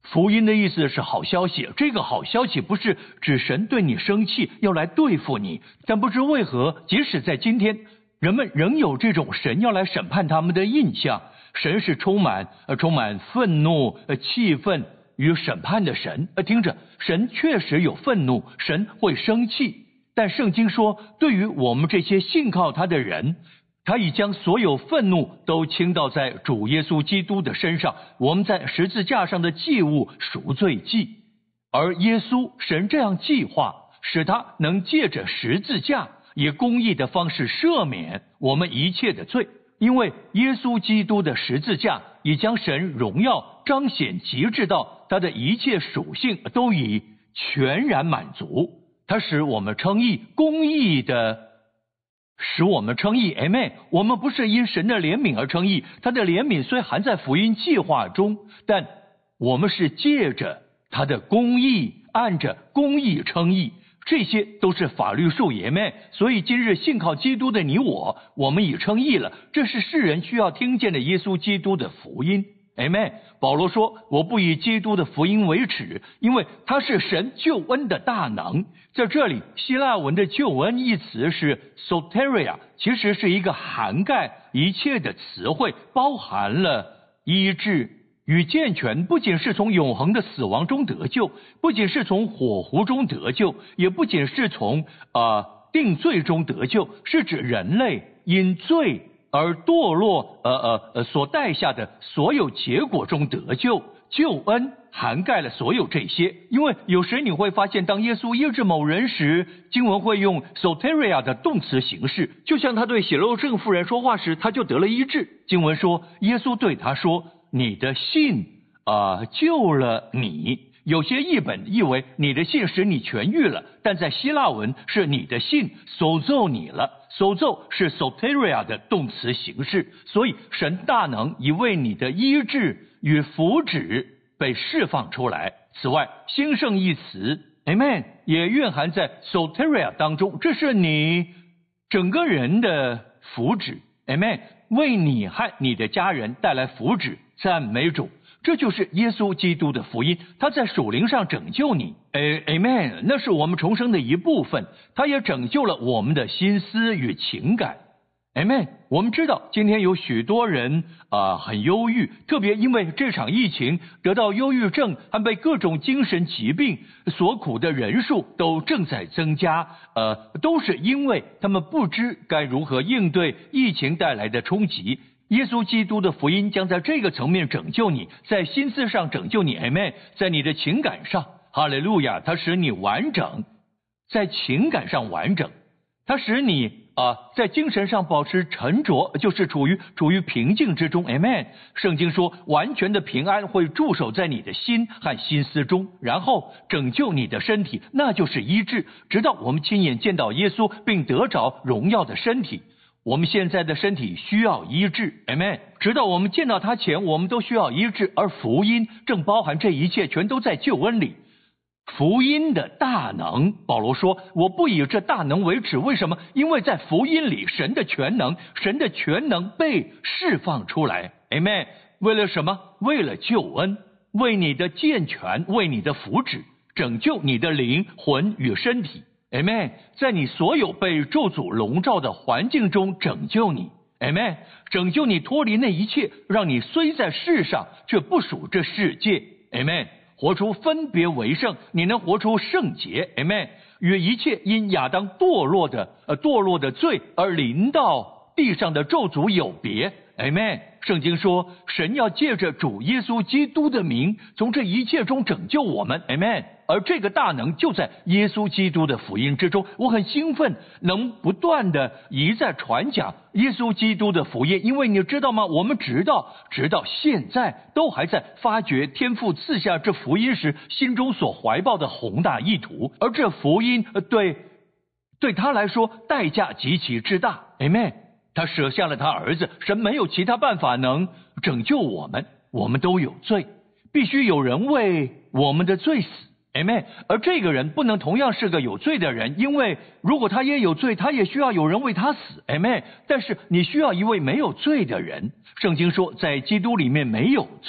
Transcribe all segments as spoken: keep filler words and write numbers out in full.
福音的意思是好消息，这个好消息不是指神对你生气，要来对付你，但不知为何，即使在今天，人们仍有这种神要来审判他们的印象。神是充满呃充满愤怒、呃气愤与审判的神。呃，听着，神确实有愤怒，神会生气，但圣经说，对于我们这些信靠他的人，他已将所有愤怒都倾倒在主耶稣基督的身上，我们在十字架上的祭物赎罪祭。而耶稣，神这样计划，使他能借着十字架以公义的方式赦免我们一切的罪。因为耶稣基督的十字架已将神荣耀彰显极致到他的一切属性都已全然满足，他使我们称义，公义的使我们称义。 Amen。 我们不是因神的怜悯而称义，他的怜悯虽含在福音计划中，但我们是借着他的公义，按着公义称义。这些都是法律术也妹，所以今日信靠基督的你我，我们已称义了。这是世人需要听见的耶稣基督的福音。Amen。 保罗说，我不以基督的福音为耻，因为他是神救恩的大能。在这里，希腊文的救恩一词是 soteria， 其实是一个涵盖一切的词汇，包含了医治与健全，不仅是从永恒的死亡中得救，不仅是从火湖中得救，也不仅是从呃定罪中得救，是指人类因罪而堕落呃呃呃所带下的所有结果中得救。救恩涵盖了所有这些。因为有时你会发现，当耶稣医治某人时，经文会用 soteria 的动词形式，就像他对血漏症妇人说话时，他就得了医治。经文说，耶稣对他说，你的信啊、呃、救了你。有些译本译为你的信使你痊愈了，但在希腊文是你的信sozo你了。sozo是 soteria 的动词形式，所以神大能已为你的医治与福祉被释放出来。此外，兴盛一词 Amen 也蕴含在 soteria 当中，这是你整个人的福祉 Amen， 为你和你的家人带来福祉，赞美主。这就是耶稣基督的福音，他在属灵上拯救你。诶 Amen， 那是我们重生的一部分，他也拯救了我们的心思与情感。Amen。 我们知道今天有许多人啊、呃、很忧郁，特别因为这场疫情得到忧郁症和被各种精神疾病所苦的人数都正在增加，呃，都是因为他们不知该如何应对疫情带来的冲击。耶稣基督的福音将在这个层面拯救你，在心思上拯救你 Amen， 在你的情感上哈利路亚，它使你完整，在情感上完整，它使你啊，在精神上保持沉着，就是处于处于平静之中 Amen。 圣经说，完全的平安会驻守在你的心和心思中，然后拯救你的身体，那就是医治，直到我们亲眼见到耶稣并得着荣耀的身体。我们现在的身体需要医治 Amen， 直到我们见到他前，我们都需要医治，而福音正包含这一切，全都在救恩里。福音的大能，保罗说，我不以这大能为耻。为什么？因为在福音里，神的全能，神的全能被释放出来 Amen。 为了什么？为了救恩，为你的健全，为你的福祉，拯救你的灵魂与身体 Amen。 在你所有被咒诅笼罩的环境中拯救你 Amen， 拯救你脱离那一切，让你虽在世上却不属这世界 Amen，活出分别为圣，你能活出圣洁 Amen， 与一切因亚当堕落的呃堕落的罪而临到地上的咒诅有别 Amen。 圣经说，神要借着主耶稣基督的名，从这一切中拯救我们 Amen， 而这个大能就在耶稣基督的福音之中。我很兴奋能不断的一再传讲耶稣基督的福音，因为你知道吗，我们直到直到现在都还在发掘天父赐下这福音时心中所怀抱的宏大意图，而这福音对对他来说代价极其之大 Amen。 他舍下了他儿子，神没有其他办法能拯救我们，我们都有罪，必须有人为我们的罪死 Amen。 而这个人不能同样是个有罪的人，因为如果他也有罪，他也需要有人为他死 Amen。 但是你需要一位没有罪的人。圣经说，在基督里面没有罪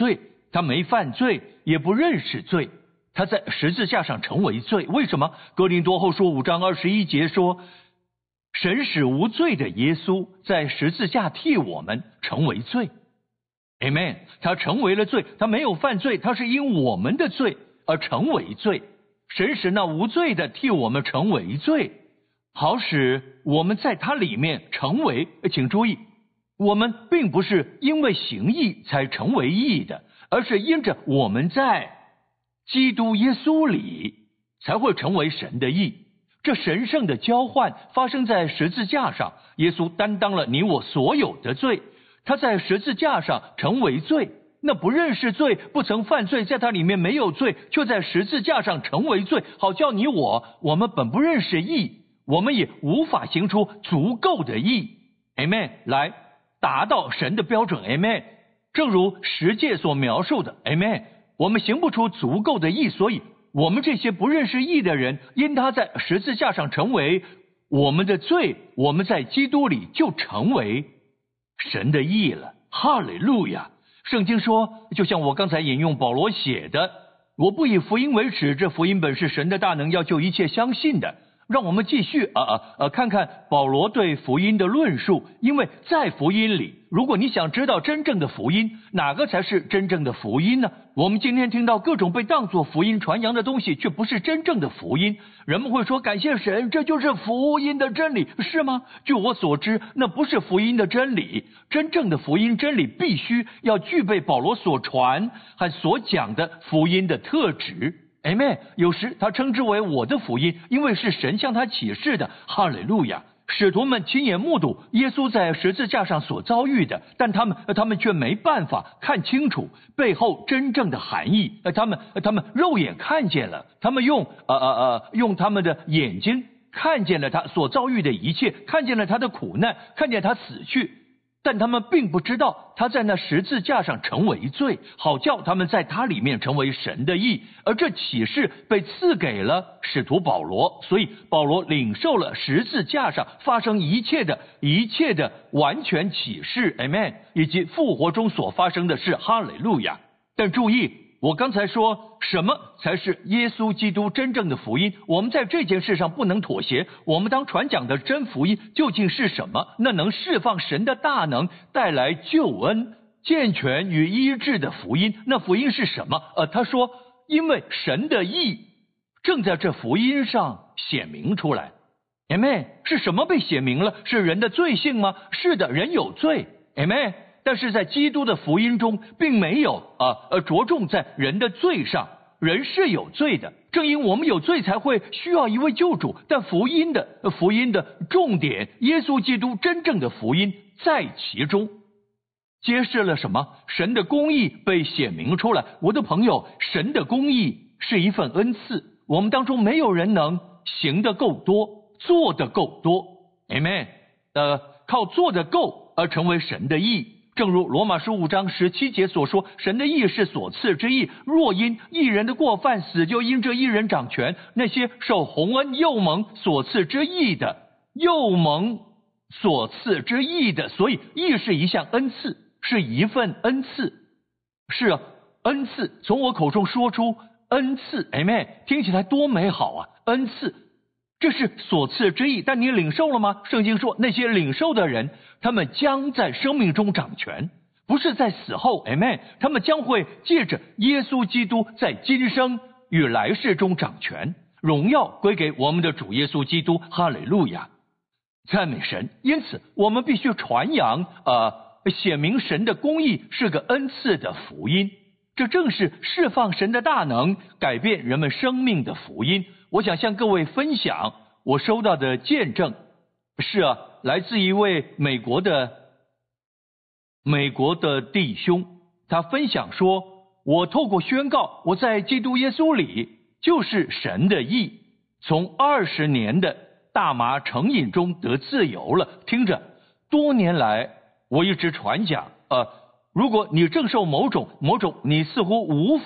他没犯罪，也不认识罪，他在十字架上成为罪。为什么？哥林多后书五章二十一节说，神使无罪的耶稣在十字架替我们成为罪。 Amen， 他成为了罪，他没有犯罪，他是因我们的罪而成为罪。神使那无罪的替我们成为罪，好使我们在他里面成为，请注意，我们并不是因为行义才成为义的，而是因着我们在基督耶稣里才会成为神的义。这神圣的交换发生在十字架上，耶稣担当了你我所有的罪，他在十字架上成为罪。那不认识罪，不曾犯罪，在他里面没有罪，却在十字架上成为罪，好叫你我，我们本不认识义，我们也无法行出足够的义。 Amen， 来达到神的标准。 Amen， 正如十诫所描述的。 Amen， 我们行不出足够的义，所以我们这些不认识义的人，因他在十字架上成为我们的罪，我们在基督里就成为神的义了。哈利路亚！圣经说，就像我刚才引用保罗写的，我不以福音为耻，这福音本是神的大能，要救一切相信的。让我们继续啊啊啊，看看保罗对福音的论述。因为在福音里，如果你想知道真正的福音，哪个才是真正的福音呢？我们今天听到各种被当作福音传扬的东西，却不是真正的福音。人们会说，感谢神，这就是福音的真理，是吗？据我所知，那不是福音的真理。真正的福音真理必须要具备保罗所传和所讲的福音的特质。Amen， 有时他称之为我的福音，因为是神向他启示的。哈利路亚！使徒们亲眼目睹耶稣在十字架上所遭遇的，但他们他们却没办法看清楚背后真正的含义。他们他们肉眼看见了，他们用呃呃呃用他们的眼睛看见了他所遭遇的一切，看见了他的苦难，看见他死去。但他们并不知道他在那十字架上成为罪，好叫他们在他里面成为神的义。而这启示被赐给了使徒保罗，所以保罗领受了十字架上发生一切的一切的完全启示 Amen， 以及复活中所发生的事。哈利路亚！但注意，我刚才说什么才是耶稣基督真正的福音？我们在这件事上不能妥协。我们当传讲的真福音究竟是什么？那能释放神的大能，带来救恩、健全与医治的福音。那福音是什么？呃，他说，因为神的义正在这福音上显明出来。Amen， 是什么被显明了？是人的罪性吗？是的，人有罪。Amen。但是在基督的福音中，并没有啊呃着重在人的罪上，人是有罪的。正因我们有罪，才会需要一位救主。但福音的福音的重点，耶稣基督真正的福音在其中，揭示了什么？神的公义被显明出来。我的朋友，神的公义是一份恩赐，我们当中没有人能行得够多，做得够多。Amen。呃，靠做得够而成为神的义。正如罗马书五章十七节所说，神的义是所赐之义，若因义人的过犯死，就因这义人掌权。那些受洪恩又蒙所赐之义的，又蒙所赐之义的，所以义是一项恩赐，是一份恩赐。是啊，恩赐，从我口中说出恩赐 Amen， 听起来多美好啊！恩赐，这是所赐之义，但你领受了吗？圣经说，那些领受的人，他们将在生命中掌权，不是在死后 Amen， 他们将会借着耶稣基督在今生与来世中掌权，荣耀归给我们的主耶稣基督。哈利路亚，赞美神！因此我们必须传扬呃，显明神的公义是个恩赐的福音，这正是释放神的大能，改变人们生命的福音。我想向各位分享我收到的见证，是啊，来自一位美国的美国的弟兄，他分享说，我透过宣告我在基督耶稣里就是神的义，从二十年的大麻成瘾中得自由了。听着，多年来我一直传讲，呃，如果你正受某种某种你似乎无法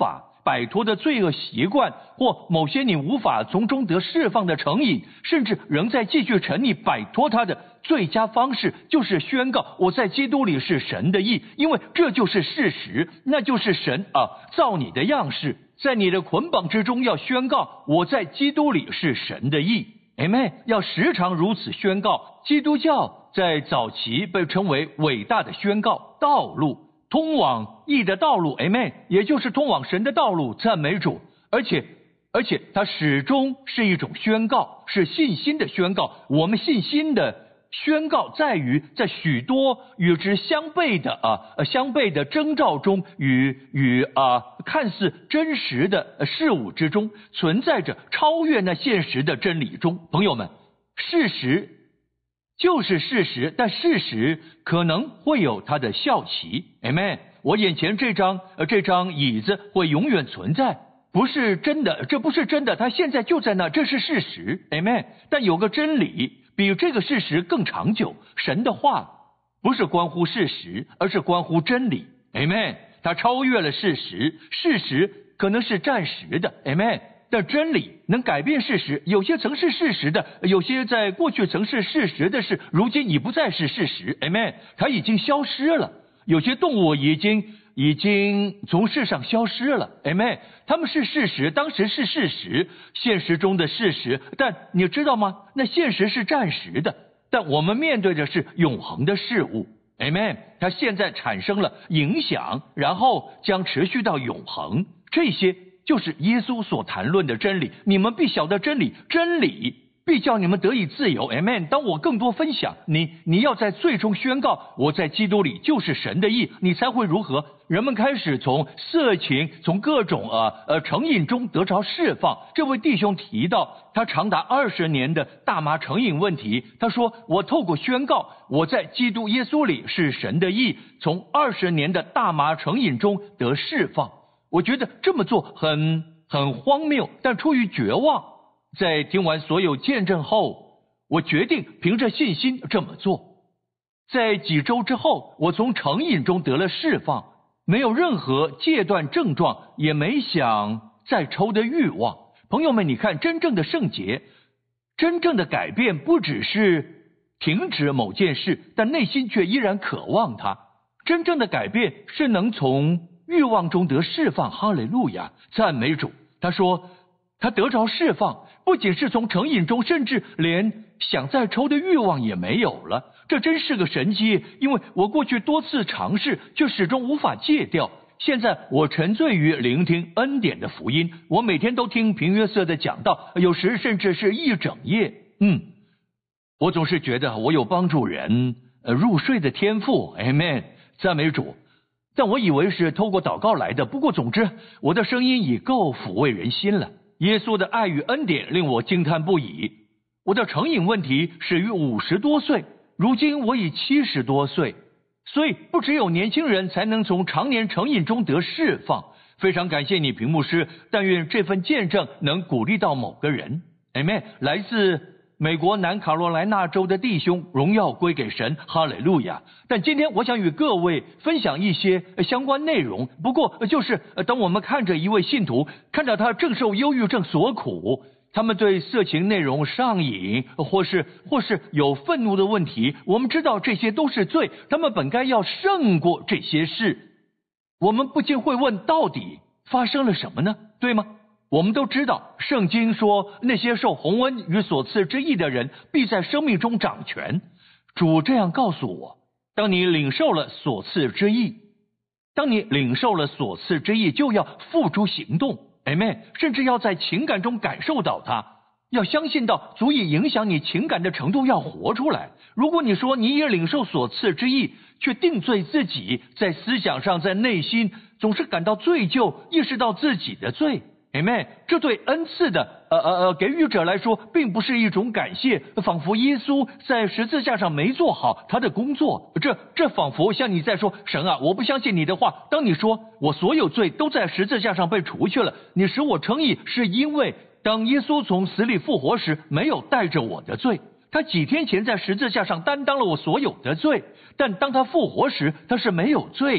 摆脱的罪恶习惯，或某些你无法从中得释放的成瘾，甚至仍在继续沉溺摆脱它的最佳方式，就是宣告我在基督里是神的义，因为这就是事实，那就是神啊造你的样式，在你的捆绑之中要宣告我在基督里是神的义。Amen， 要时常如此宣告。基督教在早期被称为伟大的宣告道路，通往义的道路 Amen， 也就是通往神的道路，赞美主。而且而且它始终是一种宣告，是信心的宣告。我们信心的宣告在于在许多与之相悖的啊呃相悖的征兆中，与与啊看似真实的事物之中，存在着超越那现实的真理中。朋友们，事实就是事实，但事实可能会有它的效期。Amen。我眼前这张呃这张椅子会永远存在，不是真的，这不是真的，它现在就在那，这是事实。Amen。但有个真理比这个事实更长久，神的话不是关乎事实，而是关乎真理。Amen。它超越了事实，事实可能是暂时的。Amen。但真理能改变事实，有些曾是事实的，有些在过去曾是事实的事，如今已不再是事实。Amen。它已经消失了，有些动物已经已经从世上消失了。Amen。他们是事实，当时是事实，现实中的事实，但你知道吗？那现实是暂时的，但我们面对的是永恒的事物。Amen。它现在产生了影响，然后将持续到永恒。这些就是耶稣所谈论的真理，你们必晓得真理，真理必叫你们得以自由。 Amen。 当我更多分享，你你要在最终宣告我在基督里就是神的义，你才会如何？人们开始从色情，从各种呃呃成瘾中得着释放。这位弟兄提到他长达二十年的大麻成瘾问题，他说我透过宣告我在基督耶稣里是神的义，从二十年的大麻成瘾中得释放。我觉得这么做很很荒谬，但出于绝望，在听完所有见证后，我决定凭着信心这么做。在几周之后，我从成瘾中得了释放，没有任何戒断症状，也没想再抽的欲望。朋友们，你看，真正的圣洁，真正的改变不只是停止某件事，但内心却依然渴望它。真正的改变是能从欲望中得释放。哈利路亚，赞美主。他说他得着释放，不仅是从成瘾中，甚至连想再抽的欲望也没有了。这真是个神迹，因为我过去多次尝试，却始终无法戒掉。现在我沉醉于聆听恩典的福音，我每天都听平约瑟的讲道，有时甚至是一整夜。嗯，我总是觉得我有帮助人呃入睡的天赋。 Amen， 赞美主。但我以为是透过祷告来的，不过总之我的声音已够抚慰人心了。耶稣的爱与恩典令我惊叹不已。我的成瘾问题始于五十多岁，如今我已七十多岁，所以不只有年轻人才能从常年成瘾中得释放。非常感谢你，平牧师，但愿这份见证能鼓励到某个人。 Amen。 来自美国南卡罗来纳州的弟兄，荣耀归给神，哈利路亚。但今天我想与各位分享一些相关内容，不过就是当我们看着一位信徒，看着他正受忧郁症所苦，他们对色情内容上瘾，或是或是有愤怒的问题，我们知道这些都是罪，他们本该要胜过这些事。我们不禁会问，到底发生了什么呢？对吗？我们都知道圣经说，那些受洪恩与所赐之义的人必在生命中掌权。主这样告诉我，当你领受了所赐之义，当你领受了所赐之义，就要付诸行动。 Amen。 甚至要在情感中感受到它，要相信到足以影响你情感的程度，要活出来。如果你说你也领受所赐之义，却定罪自己，在思想上，在内心总是感到罪疚，意识到自己的罪，Amen。 这对恩赐的呃呃呃给予者来说，并不是一种感谢，仿佛耶稣在十字架上没做好他的工作。这这仿佛像你在说，神啊，我不相信你的话。当你说我所有罪都在十字架上被除去了，你使我称义，是因为当耶稣从死里复活时，没有带着我的罪。他几天前在十字架上担当了我所有的罪，但当他复活时，他是没有罪的。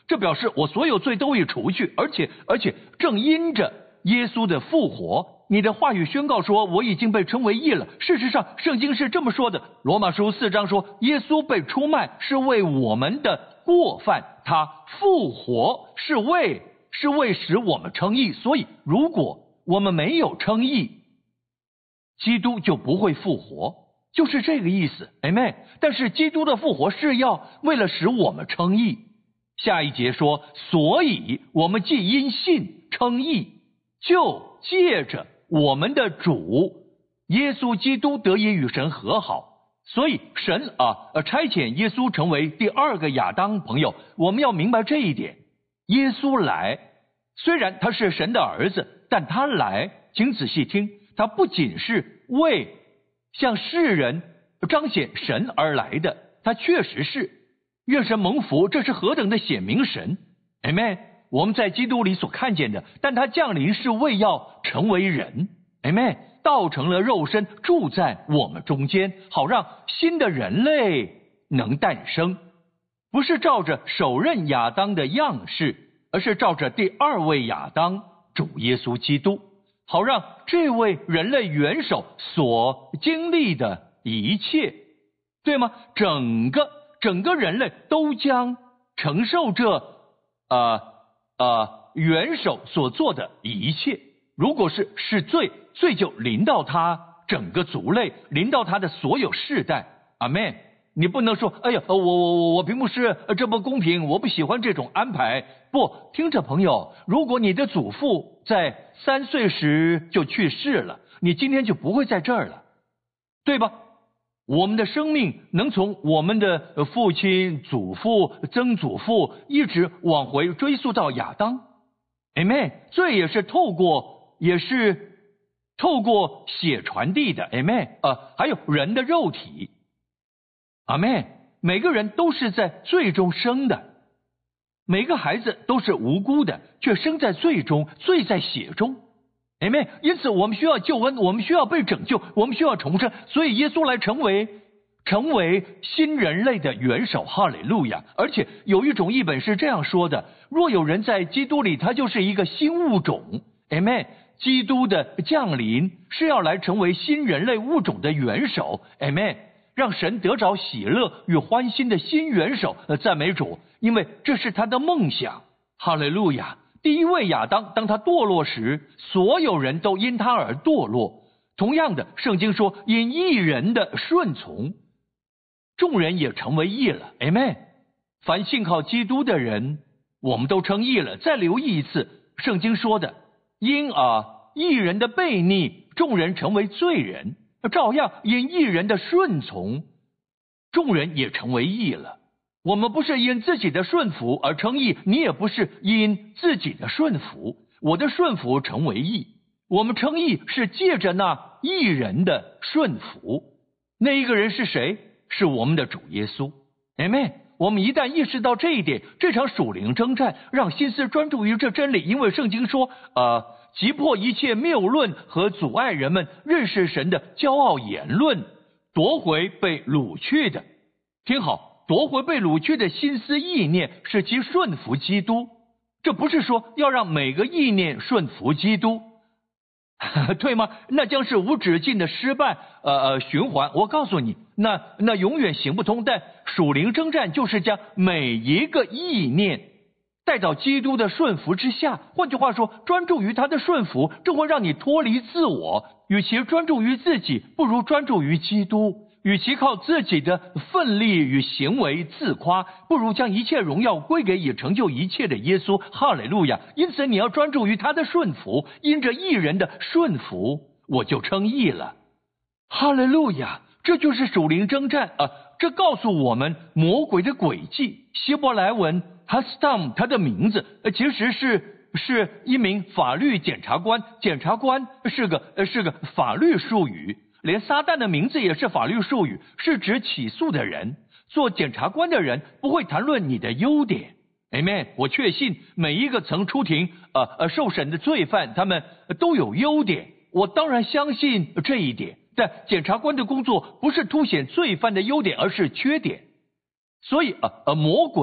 这表示我所有罪都已除去，而且而且正因着耶稣的复活，你的话语宣告说我已经被称为义了。事实上圣经是这么说的，罗马书四章说耶稣被出卖是为我们的过犯，他复活是为是为使我们称义。所以如果我们没有称义，基督就不会复活，就是这个意思。 Amen。 但是基督的复活是要为了使我们称义。下一节说，所以我们既因信称义，就借着我们的主耶稣基督得以与神和好。所以神啊呃差遣耶稣成为第二个亚当。朋友，我们要明白这一点，耶稣来，虽然他是神的儿子，但他来，请仔细听，他不仅是为向世人彰显神而来的，他确实是愿神蒙福，这是何等的显明神。 Amen。 我们在基督里所看见的，但他降临是为要成为人。 Amen。 道成了肉身，住在我们中间，好让新的人类能诞生，不是照着首任亚当的样式，而是照着第二位亚当主耶稣基督，好让这位人类元首所经历的一切，对吗？整个整个人类都将承受着呃呃元首所做的一切。如果是是罪，罪就临到他整个族类，临到他的所有世代。阿们。你不能说哎呀我我我我并不是这不公平，我不喜欢这种安排。不，听着朋友，如果你的祖父在三岁时就去世了，你今天就不会在这儿了，对吧？我们的生命能从我们的父亲、祖父、曾祖父一直往回追溯到亚当。 Amen。 这也是透过也是透过血传递的。 Amen。 呃，还有人的肉体。阿们。每个人都是在罪中生的，每个孩子都是无辜的，却生在罪中，罪在血中。Amen。 因此我们需要救恩，我们需要被拯救，我们需要重生，所以耶稣来成为成为新人类的元首。哈利路亚。而且有一种译本是这样说的，若有人在基督里，他就是一个新物种。 Amen。 基督的降临是要来成为新人类物种的元首。 Amen。 让神得着喜乐与欢心的新元首。赞美主，因为这是他的梦想。哈利路亚。第一位亚当，当他堕落时，所有人都因他而堕落。同样的，圣经说因一人的顺从，众人也成为义了。 Amen。 凡信靠基督的人，我们都称义了。再留意一次圣经说的，因啊一人的悖逆，众人成为罪人，照样因一人的顺从，众人也成为义了。我们不是因自己的顺服而称义，你也不是因自己的顺服，我的顺服成为义。我们称义是借着那义人的顺服。那一个人是谁？是我们的主耶稣。 Amen。 我们一旦意识到这一点，这场属灵征战让心思专注于这真理。因为圣经说呃，击破一切谬论和阻碍人们认识神的骄傲言论，夺回被掳去的。听好，夺回被掳去的心思意念，使其顺服基督。这不是说要让每个意念顺服基督对吗？那将是无止境的失败呃呃循环。我告诉你，那那永远行不通。但属灵征战就是将每一个意念带到基督的顺服之下。换句话说，专注于他的顺服，这会让你脱离自我。与其专注于自己，不如专注于基督。与其靠自己的奋力与行为自夸，不如将一切荣耀归给已成就一切的耶稣。哈利路亚。因此你要专注于他的顺服，因着义人的顺服，我就称义了。哈利路亚。这就是属灵征战啊！这告诉我们魔鬼的诡计。希伯来文 Hastam 他的名字其实是是一名法律检察官，检察官是个是个法律术语。连撒旦的名字也是法律术语，是指起诉的人。做检察官的人不会谈论你的优点。 Amen。 我确信每一个曾出庭呃呃受审的罪犯，他们都有优点。我当然相信这一点。但检察官的工作不是凸显罪犯的优点，而是缺点。所以呃呃魔鬼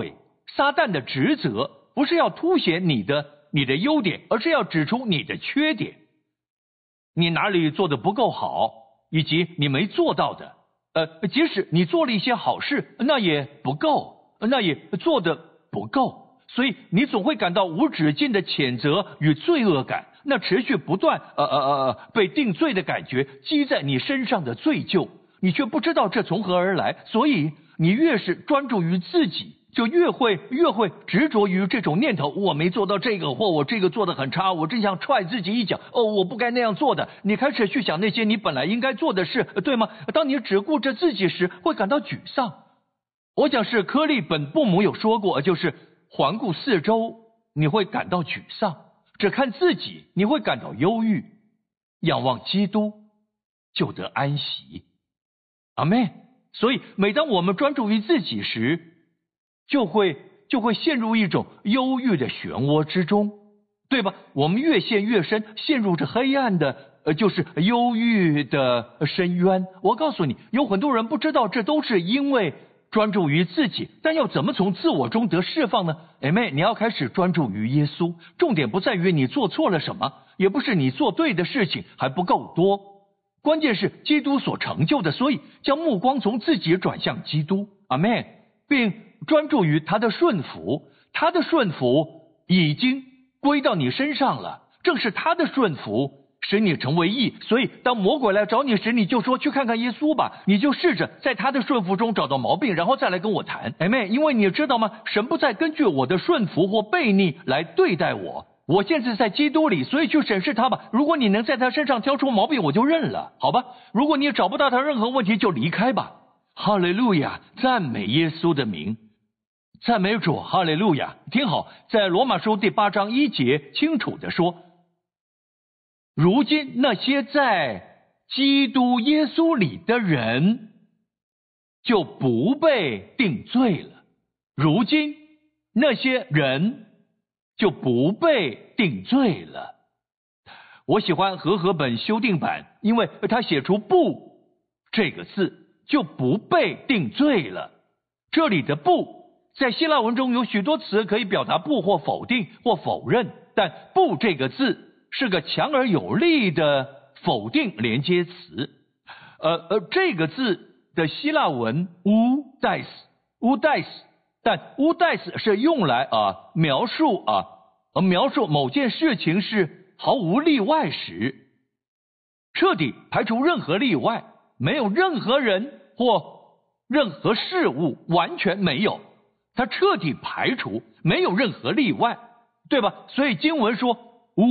撒旦的职责不是要凸显你的你的优点，而是要指出你的缺点，你哪里做的不够好，以及你没做到的。呃，即使你做了一些好事，那也不够，那也做的不够，所以你总会感到无止境的谴责与罪恶感，那持续不断呃呃呃被定罪的感觉积在你身上的罪疚，你却不知道这从何而来，所以你越是专注于自己，就越会越会执着于这种念头，我没做到这个，或我这个做得很差，我真想踹自己一脚，哦，我不该那样做的。你开始去想那些你本来应该做的事，对吗？当你只顾着自己时，会感到沮丧。我想是柯利本布姆有说过，就是环顾四周，你会感到沮丧；只看自己，你会感到忧郁；仰望基督，就得安息。阿们。所以每当我们专注于自己时，就会就会陷入一种忧郁的漩涡之中，对吧？我们越陷越深，陷入着黑暗的呃，就是忧郁的深渊。我告诉你，有很多人不知道这都是因为专注于自己，但要怎么从自我中得释放呢？哎妹，你要开始专注于耶稣。重点不在于你做错了什么，也不是你做对的事情还不够多，关键是基督所成就的。所以将目光从自己转向基督，阿们，并专注于他的顺服。他的顺服已经归到你身上了，正是他的顺服使你成为义。所以当魔鬼来找你时，你就说去看看耶稣吧，你就试着在他的顺服中找到毛病，然后再来跟我谈。阿们。因为你知道吗？神不再根据我的顺服或悖逆来对待我，我现在在基督里，所以去审视他吧。如果你能在他身上挑出毛病，我就认了，好吧？如果你找不到他任何问题，就离开吧。哈利路亚，赞美耶稣的名，赞美主，哈利路亚。听好，在罗马书第八章一节清楚地说，如今那些在基督耶稣里的人就不被定罪了。如今那些人就不被定罪了。我喜欢和合本修订版，因为他写出不这个字，就不被定罪了。这里的不在希腊文中有许多词可以表达不或否定或否认，但不这个字是个强而有力的否定连接词。呃呃，这个字的希腊文 oudes oudes， 但 oudes 是用来啊描述啊描述某件事情是毫无例外时，彻底排除任何例外，没有任何人或任何事物，完全没有，它彻底排除，没有任何例外，对吧？所以经文说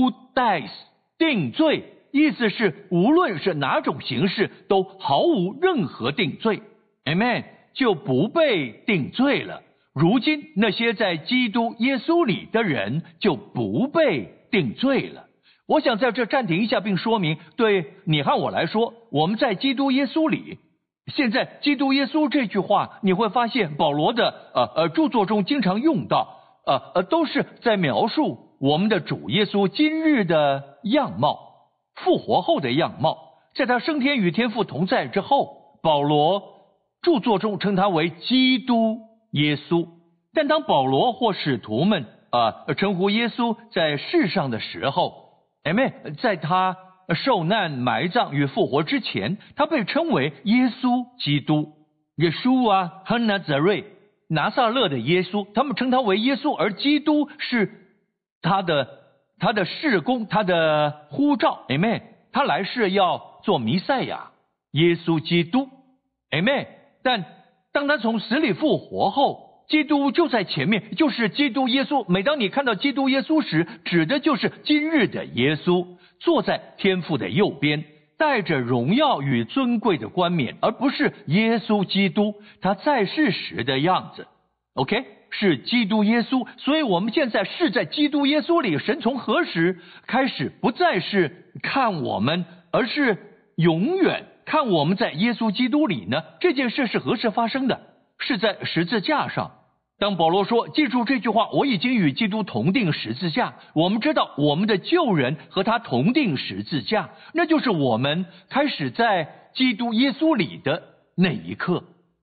oudes 定罪，意思是无论是哪种形式都毫无任何定罪。 Amen， 就不被定罪了。如今那些在基督耶稣里的人就不被定罪了。我想在这暂停一下，并说明对你和我来说，我们在基督耶稣里。现在基督耶稣这句话，你会发现保罗的呃呃著作中经常用到，呃呃都是在描述我们的主耶稣今日的样貌，复活后的样貌。在他升天与天父同在之后，保罗著作中称他为基督耶稣。但当保罗或使徒们啊、呃、称呼耶稣在世上的时候，哎妹，在他受难埋葬与复活之前，他被称为耶稣基督，耶稣啊和拿撒勒拿撒勒的耶稣，他们称他为耶稣，而基督是他的他的事工，他的呼召。 Amen， 他来世要做弥赛亚，耶稣基督。 Amen。 但当他从死里复活后，基督就在前面，就是基督耶稣。每当你看到基督耶稣时，指的就是今日的耶稣，坐在天父的右边，带着荣耀与尊贵的冠冕，而不是耶稣基督他在世时的样子。 OK， 是基督耶稣。所以我们现在是在基督耶稣里。神从何时开始不再是看我们，而是永远看我们在耶稣基督里呢？这件事是何时发生的？是在十字架上。当保罗说记住这句话，我已经与基督同定十字架，我们知道我们的旧人和他同定十字架，那就是我们开始在基督耶稣里的那一刻。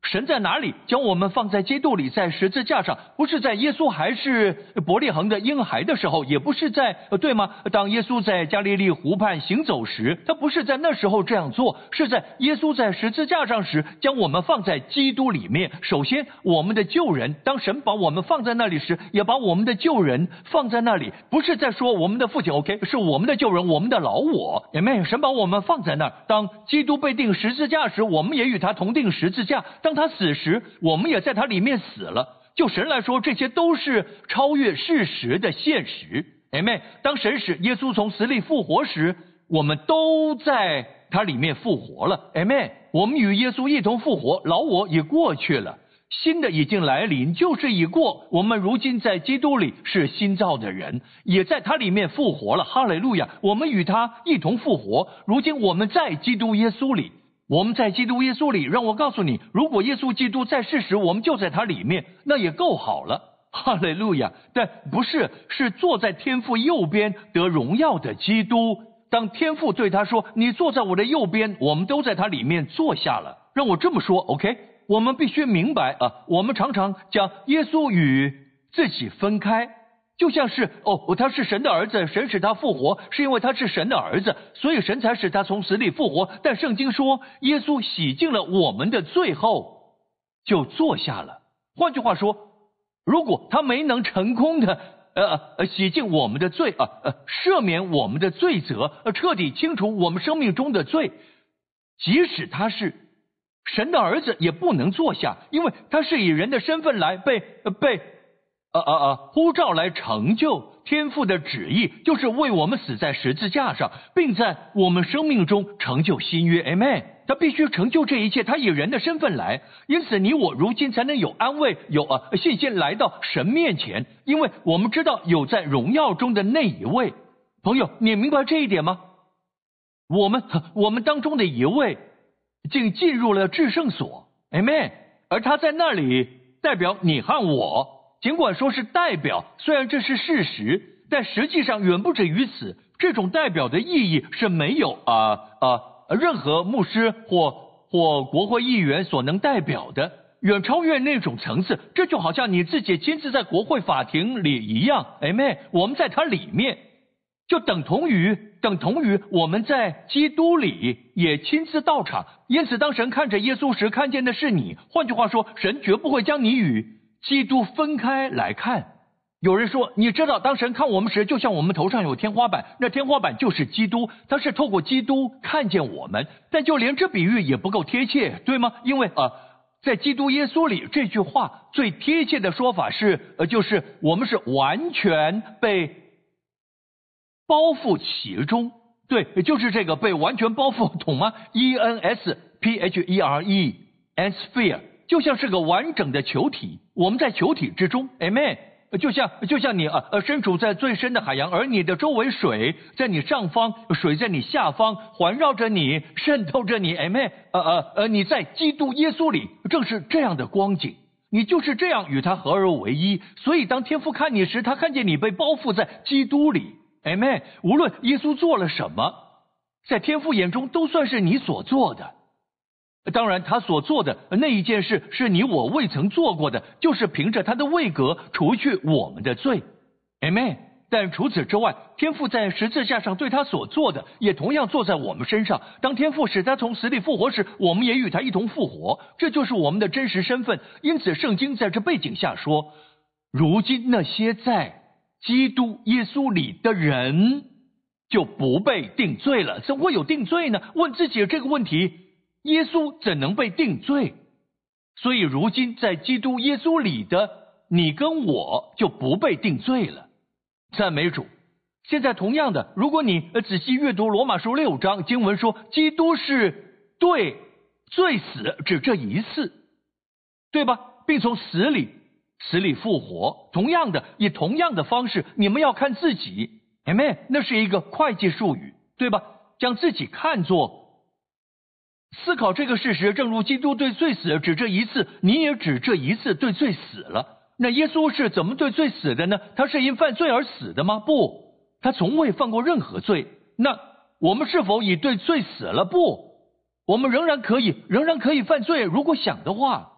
神在哪里？将我们放在基督里，在十字架上，不是在耶稣还是伯利恒的婴孩的时候，也不是在，对吗？当耶稣在加利利湖畔行走时，他不是在那时候这样做，是在耶稣在十字架上时，将我们放在基督里面。首先，我们的救人，当神把我们放在那里时，也把我们的救人放在那里，不是在说我们的父亲 OK， 是我们的救人，我们的老我，也没神把我们放在那儿。当基督被钉十字架时，我们也与他同钉十字架。当他死时，我们也在他里面死了。就神来说，这些都是超越事实的现实。阿们。当神使耶稣从死里复活时，我们都在他里面复活了。阿们。我们与耶稣一同复活，老我也过去了，新的已经来临，就是已过。我们如今在基督里是新造的人，也在他里面复活了。哈利路亚！我们与他一同复活。如今我们在基督耶稣里。我们在基督耶稣里，让我告诉你，如果耶稣基督在世时，我们就在他里面，那也够好了。哈利路亚！但不是，是坐在天父右边得荣耀的基督。当天父对他说，你坐在我的右边，我们都在他里面坐下了。让我这么说 OK， 我们必须明白啊，我们常常将耶稣与自己分开，就像是哦，他是神的儿子，神使他复活，是因为他是神的儿子，所以神才使他从死里复活。但圣经说，耶稣洗净了我们的罪后，就坐下了。换句话说，如果他没能成功的呃呃洗净我们的罪啊呃赦免我们的罪责，呃彻底清除我们生命中的罪，即使他是神的儿子，也不能坐下，因为他是以人的身份来被呃被。呃呃呃，呼召来成就天父的旨意，就是为我们死在十字架上，并在我们生命中成就新约。阿们。他必须成就这一切，他以人的身份来，因此你我如今才能有安慰，有呃信心来到神面前，因为我们知道有在荣耀中的那一位。朋友，你明白这一点吗？我们我们当中的一位竟进入了至圣所。阿们。而他在那里代表你和我。尽管说是代表，虽然这是事实，但实际上远不止于此。这种代表的意义是没有啊啊、呃、任何牧师或或国会议员所能代表的，远超越那种层次。这就好像你自己亲自在国会法庭里一样。阿们。我们在它里面，就等同于等同于我们在基督里也亲自到场。因此，当神看着耶稣时，看见的是你。换句话说，神绝不会将你与基督分开来看。有人说，你知道当神看我们时，就像我们头上有天花板，那天花板就是基督，他是透过基督看见我们。但就连这比喻也不够贴切，对吗？因为呃，在基督耶稣里，这句话最贴切的说法是呃，就是我们是完全被包覆其中。对，就是这个被完全包覆，懂吗？ E N S P H E R E Ensphere， 就像是个完整的球体，我们在球体之中。 Amen。 就像就像你呃身处在最深的海洋，而你的周围水在你上方，水在你下方，环绕着你，渗透着你。 Amen。 呃呃呃，你在基督耶稣里正是这样的光景，你就是这样与他合而为一。所以当天父看你时，他看见你被包覆在基督里。Amen。 无论耶稣做了什么，在天父眼中都算是你所做的。当然他所做的那一件事是你我未曾做过的，就是凭着他的位格除去我们的罪。 Amen。 但除此之外，天父在十字架上对他所做的也同样做在我们身上。当天父使他从死里复活时，我们也与他一同复活，这就是我们的真实身份。因此圣经在这背景下说，如今那些在基督耶稣里的人就不被定罪了。怎会有定罪呢？问自己这个问题，耶稣怎能被定罪？所以如今在基督耶稣里的你跟我就不被定罪了。赞美主。现在同样的，如果你仔细阅读罗马书六章，经文说基督是对罪死只这一次，对吧？并从死里死里复活。同样的，以同样的方式，你们要看自己。 Amen。 那是一个会计术语，对吧？将自己看作思考这个事实，正如基督对罪死只这一次，你也只这一次对罪死了。那耶稣是怎么对罪死的呢？他是因犯罪而死的吗？不，他从未犯过任何罪。那我们是否已对罪死了？不，我们仍然可以仍然可以犯罪，如果想的话。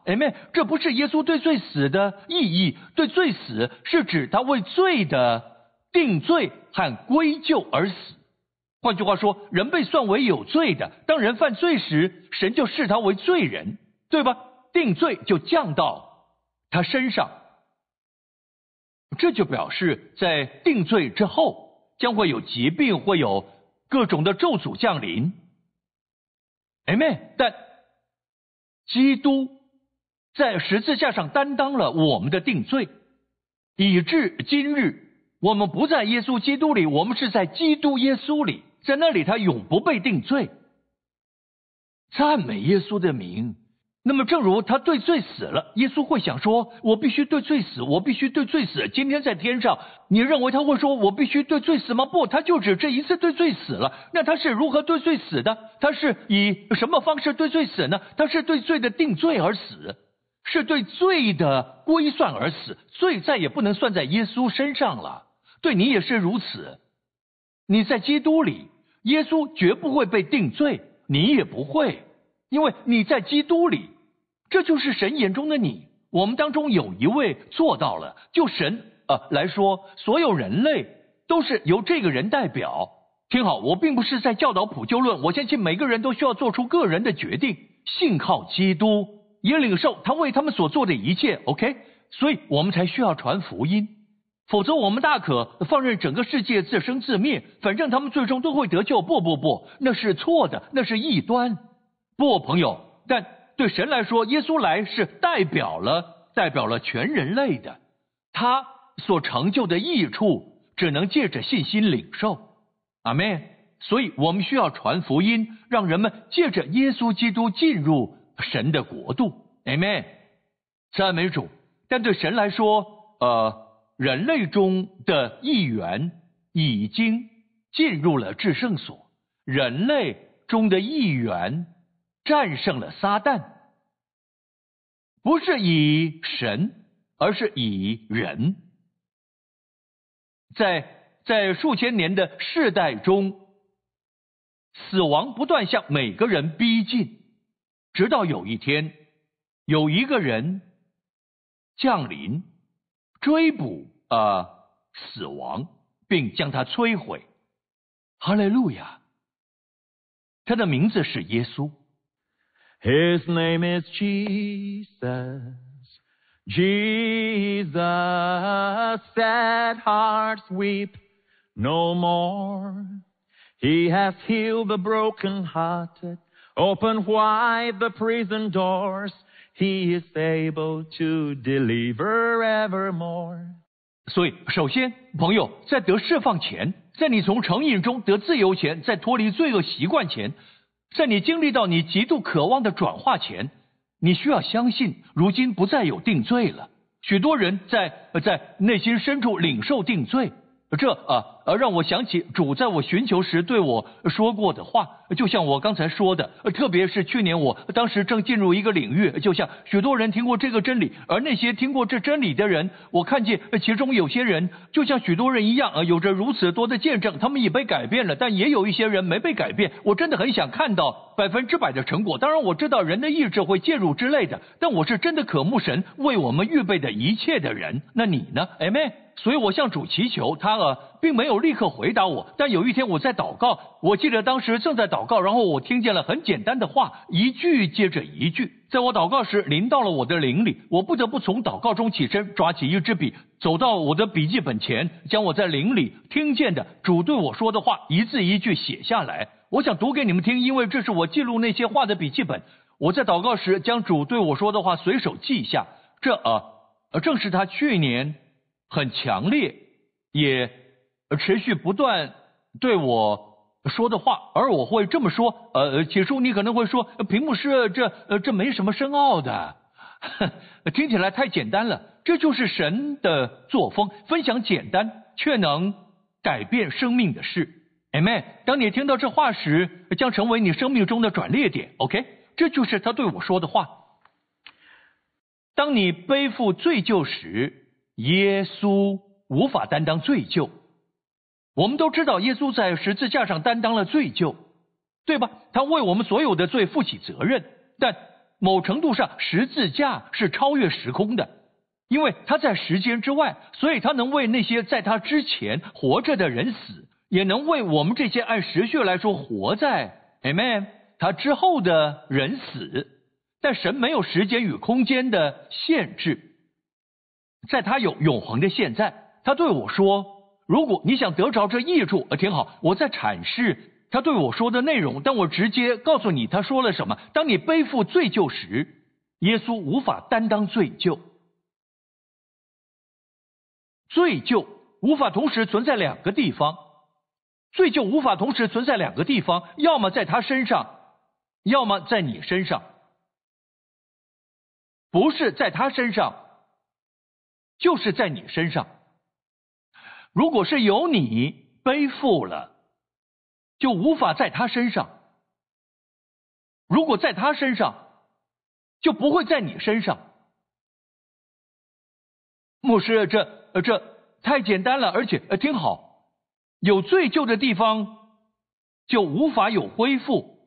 Amen， 这不是耶稣对罪死的意义，对罪死是指他为罪的定罪和归咎而死。换句话说，人被算为有罪的，当人犯罪时，神就视他为罪人，对吧？定罪就降到他身上，这就表示在定罪之后，将会有疾病，会有各种的咒诅降临。Amen。但基督在十字架上担当了我们的定罪，以致今日我们不在耶稣基督里，我们是在基督耶稣里，在那里他永不被定罪。赞美耶稣的名。那么正如他对罪死了，耶稣会想说，我必须对罪死，我必须对罪死。今天在天上，你认为他会说我必须对罪死吗？不，他就只这一次对罪死了。那他是如何对罪死的？他是以什么方式对罪死呢？他是对罪的定罪而死，是对罪的归算而死，罪再也不能算在耶稣身上了。对你也是如此，你在基督里，耶稣绝不会被定罪，你也不会，因为你在基督里。这就是神眼中的你。我们当中有一位做到了，就神呃来说，所有人类都是由这个人代表。听好，我并不是在教导普救论，我相信每个人都需要做出个人的决定，信靠基督，也领受他为他们所做的一切。 OK， 所以我们才需要传福音，否则我们大可放任整个世界自生自灭，反正他们最终都会得救。不不不，那是错的，那是异端。不，朋友，但对神来说，耶稣来是代表了代表了全人类的，他所成就的益处只能借着信心领受。阿们。所以我们需要传福音，让人们借着耶稣基督进入神的国度。阿们。赞美主。但对神来说，呃，人类中的一员已经进入了至圣所，人类中的一员战胜了撒旦，不是以神，而是以人。在在数千年的世代中，死亡不断向每个人逼近，直到有一天，有一个人降临，追捕啊、呃、死亡，并将它摧毁。哈利路亚！他的名字是耶稣。 His name is Jesus, Jesus, sad hearts weep no more. He has healed the broken-hearted, opened wide the prison doors. He is able to deliver evermore. 所以，首先，朋友，在得释放前，在你从成瘾中得自由前，在脱离罪恶习惯前，在你经历到你极度渴望的转化前，你需要相信，如今不再有定罪了。许多人在在内心深处领受定罪，这啊呃让我想起主在我寻求时对我说过的话，就像我刚才说的，特别是去年我当时正进入一个领域，就像许多人听过这个真理，而那些听过这真理的人，我看见其中有些人就像许多人一样，有着如此多的见证，他们也被改变了，但也有一些人没被改变。我真的很想看到百分之百的成果。当然我知道人的意志会介入之类的，但我是真的渴慕神为我们预备的一切的人。那你呢？ Amen。所以我向主祈求，他呃并没有立刻回答我，但有一天我在祷告，我记得当时正在祷告，然后我听见了很简单的话，一句接着一句，在我祷告时临到了我的灵里，我不得不从祷告中起身，抓起一支笔，走到我的笔记本前，将我在灵里听见的主对我说的话一字一句写下来。我想读给你们听，因为这是我记录那些话的笔记本。我在祷告时将主对我说的话随手记下，这呃正是他去年很强烈也持续不断对我说的话。而我会这么说，呃，起初你可能会说，屏幕是这呃这没什么深奥的，听起来太简单了。这就是神的作风，分享简单却能改变生命的事。Amen。当你听到这话时，将成为你生命中的转捩点。OK， 这就是他对我说的话。当你背负罪疚时，耶稣无法担当罪疚。我们都知道耶稣在十字架上担当了罪疚，对吧？他为我们所有的罪负起责任。但某程度上，十字架是超越时空的，因为他在时间之外，所以他能为那些在他之前活着的人死，也能为我们这些按时序来说活在 Amen 他之后的人死。但神没有时间与空间的限制，在他有永恒的现在。他对我说，如果你想得着这益处，呃，挺好，我在阐释他对我说的内容，但我直接告诉你他说了什么。当你背负罪疚时，耶稣无法担当罪疚。罪疚无法同时存在两个地方，罪疚无法同时存在两个地方，要么在他身上，要么在你身上。不是在他身上，就是在你身上。如果是由你背负了，就无法在他身上；如果在他身上，就不会在你身上。牧师，这这太简单了，而且呃挺好。有罪疚的地方，就无法有恢复。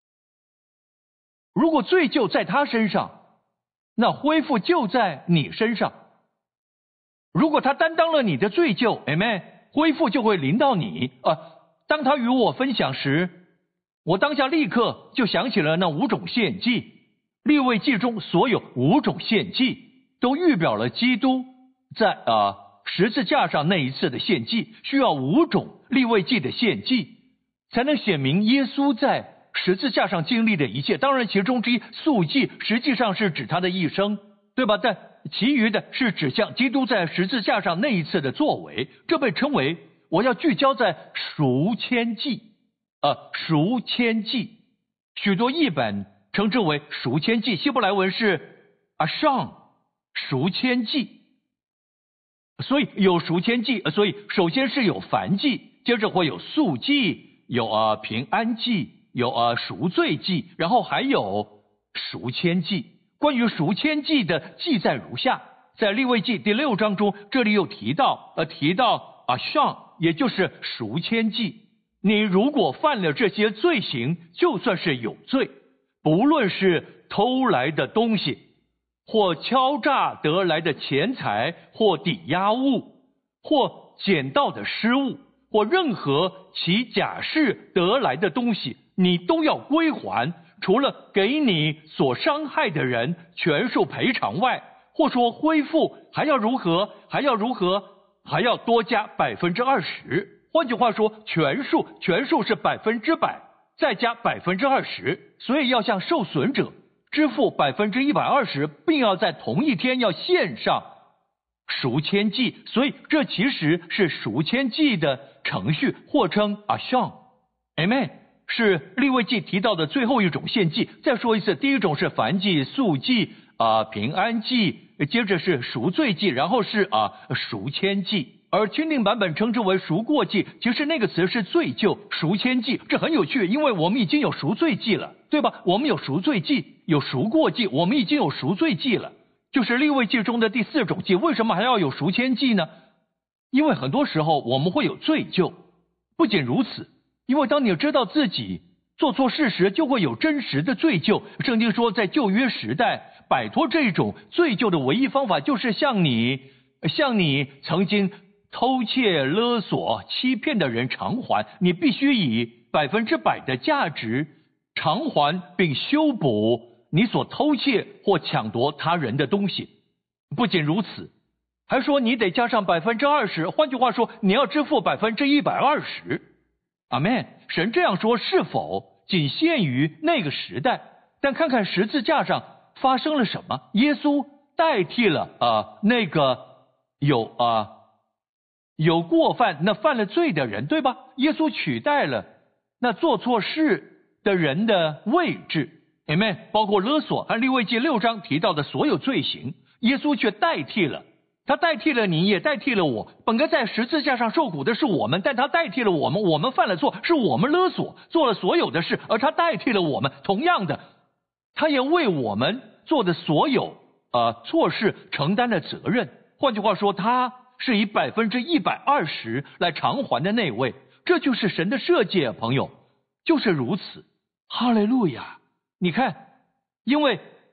如果罪疚在他身上，那恢复就在你身上。如果他担当了你的罪疚 Amen 恢复就会临到你。呃，当他与我分享时，我当下立刻就想起了那五种献祭。利未记中所有五种献祭都预表了基督在呃十字架上那一次的献祭，需要五种利未记的献祭才能显明耶稣在十字架上经历的一切。当然其中之一素祭实际上是指他的一生，对吧？但其余的是指向基督在十字架上那一次的作为，这被称为我要聚焦在赎愆祭呃，赎愆祭，许多译本称之为赎愆祭，希伯来文是阿尚赎愆祭。所以有赎愆祭，所以首先是有燔祭，接着会有素祭，有啊平安祭，有啊赎罪祭，然后还有赎愆祭。关于赎愆祭的记载如下，在利未记第六章中，这里有提到呃提到啊上，也就是赎愆祭。你如果犯了这些罪行，就算是有罪，不论是偷来的东西，或敲诈得来的钱财，或抵押物，或捡到的失物，或任何其假释得来的东西，你都要归还，除了给你所伤害的人全数赔偿外，或说恢复，还要如何？还要如何？还要多加百分之二十。换句话说，全数全数是百分之百，再加百分之二十，所以要向受损者支付百分之一百二十，并要在同一天要献上赎愆祭。所以这其实是赎愆祭的程序，或称阿尚 Amen， 是利未记提到的最后一种献祭。再说一次，第一种是燔祭、素祭啊、呃、平安祭，接着是赎罪祭，然后是啊、呃、赎愆祭。而钦定版本称之为赎过祭，其实那个词是罪疚。赎愆祭这很有趣，因为我们已经有赎罪祭了，对吧？我们有赎罪祭，有赎过祭，我们已经有赎罪祭了，就是利未记中的第四种祭。为什么还要有赎愆祭呢？因为很多时候我们会有罪疚。不仅如此，因为当你知道自己做错事时，就会有真实的罪疚。圣经说，在旧约时代，摆脱这种罪疚的唯一方法，就是向你向你曾经偷窃、勒索、欺骗的人偿还，你必须以百分之百的价值偿还并修补你所偷窃或抢夺他人的东西。不仅如此，还说你得加上百分之二十，换句话说，你要支付百分之一百二十。阿们。神这样说是否仅限于那个时代？但看看十字架上发生了什么？耶稣代替了啊、呃、那个有啊。呃有过犯那犯了罪的人，对吧？耶稣取代了那做错事的人的位置 Amen， 包括勒索和利未记六章提到的所有罪行，耶稣却代替了，他代替了你，也代替了我。本该在十字架上受苦的是我们，但他代替了我们。我们犯了错，是我们勒索做了所有的事，而他代替了我们。同样的，他也为我们做的所有呃错事承担了责任。换句话说，他是以百分之一百二十来偿还的那位。这就是神的设计啊，朋友，就是如此。哈利路亚！你看，因为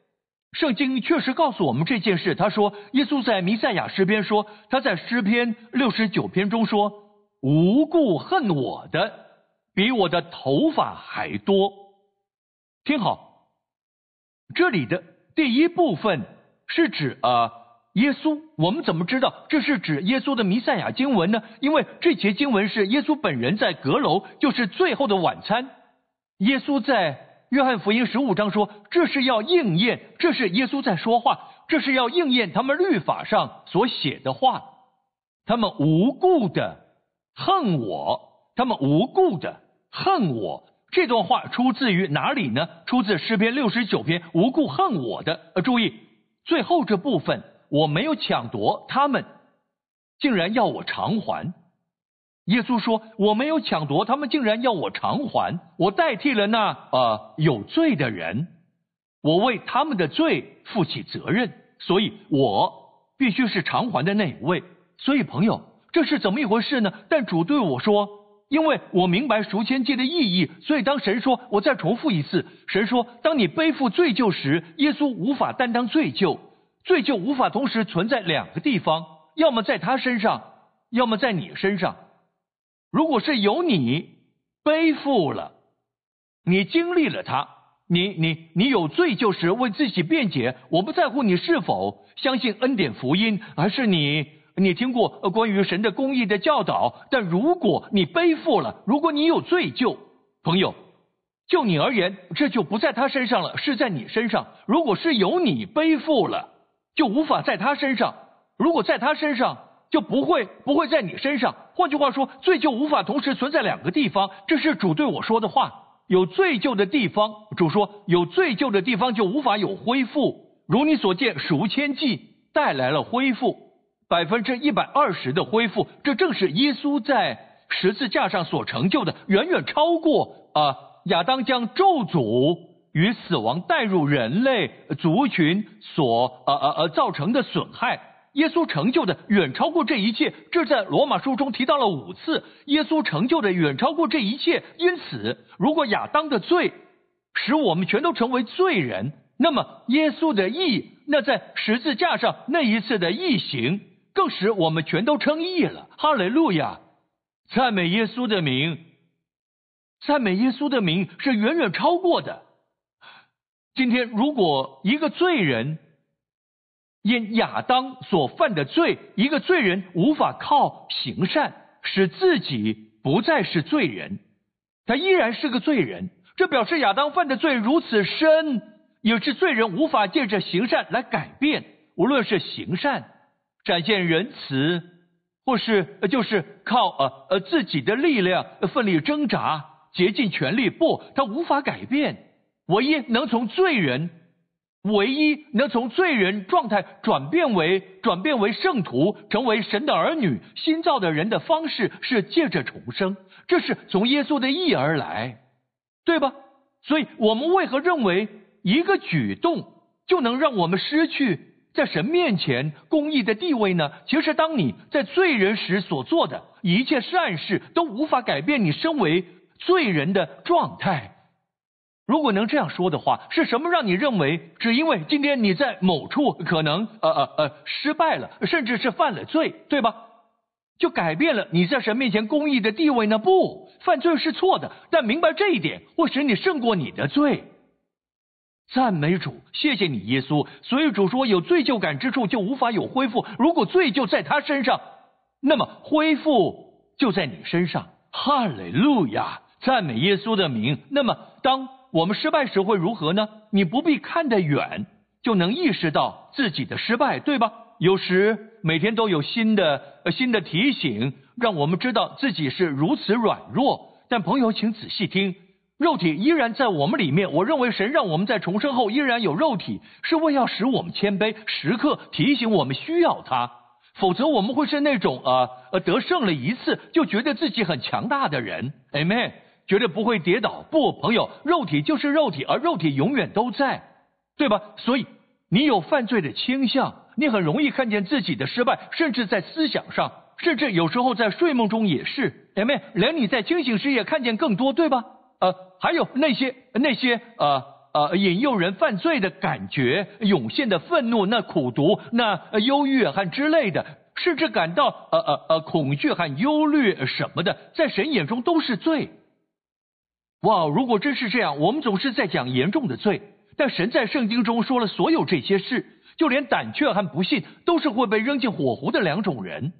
圣经确实告诉我们这件事。他说，耶稣在弥赛亚诗篇说，他在诗篇六十九篇中说，无故恨我的比我的头发还多。听好，这里的第一部分是指呃耶稣。我们怎么知道这是指耶稣的弥赛亚经文呢？因为这节经文是耶稣本人在阁楼，就是最后的晚餐。耶稣在约翰福音十五章说，这是要应验，这是耶稣在说话，这是要应验他们律法上所写的话。他们无故的恨我，他们无故的恨我。这段话出自于哪里呢？出自诗篇六十九篇，无故恨我的。呃，注意最后这部分，我没有抢夺他们，竟然要我偿还。耶稣说，我没有抢夺他们，竟然要我偿还。我代替了那呃有罪的人，我为他们的罪负起责任，所以我必须是偿还的那一位。所以朋友，这是怎么一回事呢？但主对我说，因为我明白赎愆祭的意义，所以当神说，我再重复一次，神说，当你背负罪疚时，耶稣无法担当罪疚，罪疚无法同时存在两个地方，要么在他身上，要么在你身上。如果是由你背负了，你经历了它，你你你有罪疚时为自己辩解，我不在乎你是否相信恩典福音，而是你你听过关于神的公义的教导，但如果你背负了，如果你有罪疚，朋友，就你而言，这就不在他身上了，是在你身上。如果是由你背负了，就无法在他身上，如果在他身上，就不会不会在你身上。换句话说，罪疚无法同时存在两个地方，这是主对我说的话。有罪疚的地方，主说有罪疚的地方就无法有恢复。如你所见，赎愆祭带来了恢复，百分之一百二十的恢复，这正是耶稣在十字架上所成就的，远远超过啊、呃、亚当将咒诅与死亡带入人类族群所呃呃呃造成的损害。耶稣成就的远超过这一切，这在罗马书中提到了五次。耶稣成就的远超过这一切，因此，如果亚当的罪使我们全都成为罪人，那么耶稣的义，那在十字架上那一次的义行，更使我们全都称义了。哈利路亚！赞美耶稣的名，赞美耶稣的名是远远超过的。今天，如果一个罪人因亚当所犯的罪，一个罪人无法靠行善使自己不再是罪人，他依然是个罪人。这表示亚当犯的罪如此深，也是罪人无法借着行善来改变。无论是行善、展现仁慈，或是就是靠呃呃自己的力量奋力挣扎、竭尽全力，不，他无法改变。唯一能从罪人唯一能从罪人状态转变为转变为圣徒，成为神的儿女、新造的人的方式，是借着重生，这是从耶稣的义而来，对吧？所以我们为何认为一个举动就能让我们失去在神面前公义的地位呢？其实当你在罪人时所做的一切善事都无法改变你身为罪人的状态。如果能这样说的话，是什么让你认为只因为今天你在某处可能呃呃呃失败了，甚至是犯了罪，对吧？就改变了你在神面前公义的地位呢？不，犯罪是错的，但明白这一点会使你胜过你的罪。赞美主，谢谢你耶稣。所以主说，有罪疚感之处就无法有恢复。如果罪就在他身上，那么恢复就在你身上。哈利路亚，赞美耶稣的名。那么当我们失败时会如何呢？你不必看得远，就能意识到自己的失败，对吧？有时每天都有新的、呃、新的提醒，让我们知道自己是如此软弱。但朋友，请仔细听，肉体依然在我们里面。我认为神让我们在重生后依然有肉体，是为要使我们谦卑，时刻提醒我们需要他。否则我们会是那种呃呃得胜了一次就觉得自己很强大的人。 Amen，绝对不会跌倒。不，朋友，肉体就是肉体，而肉体永远都在，对吧？所以你有犯罪的倾向，你很容易看见自己的失败，甚至在思想上，甚至有时候在睡梦中也是。Amen，连你在清醒时也看见更多，对吧？呃，还有那些那些呃呃引诱人犯罪的感觉，涌现的愤怒、那苦毒、那、呃、忧郁和之类的，甚至感到呃呃呃恐惧和忧虑什么的，在神眼中都是罪。哇，如果真是这样，我们总是在讲严重的罪，但神在圣经中说了所有这些事，就连胆怯和不信都是会被扔进火湖的两种人。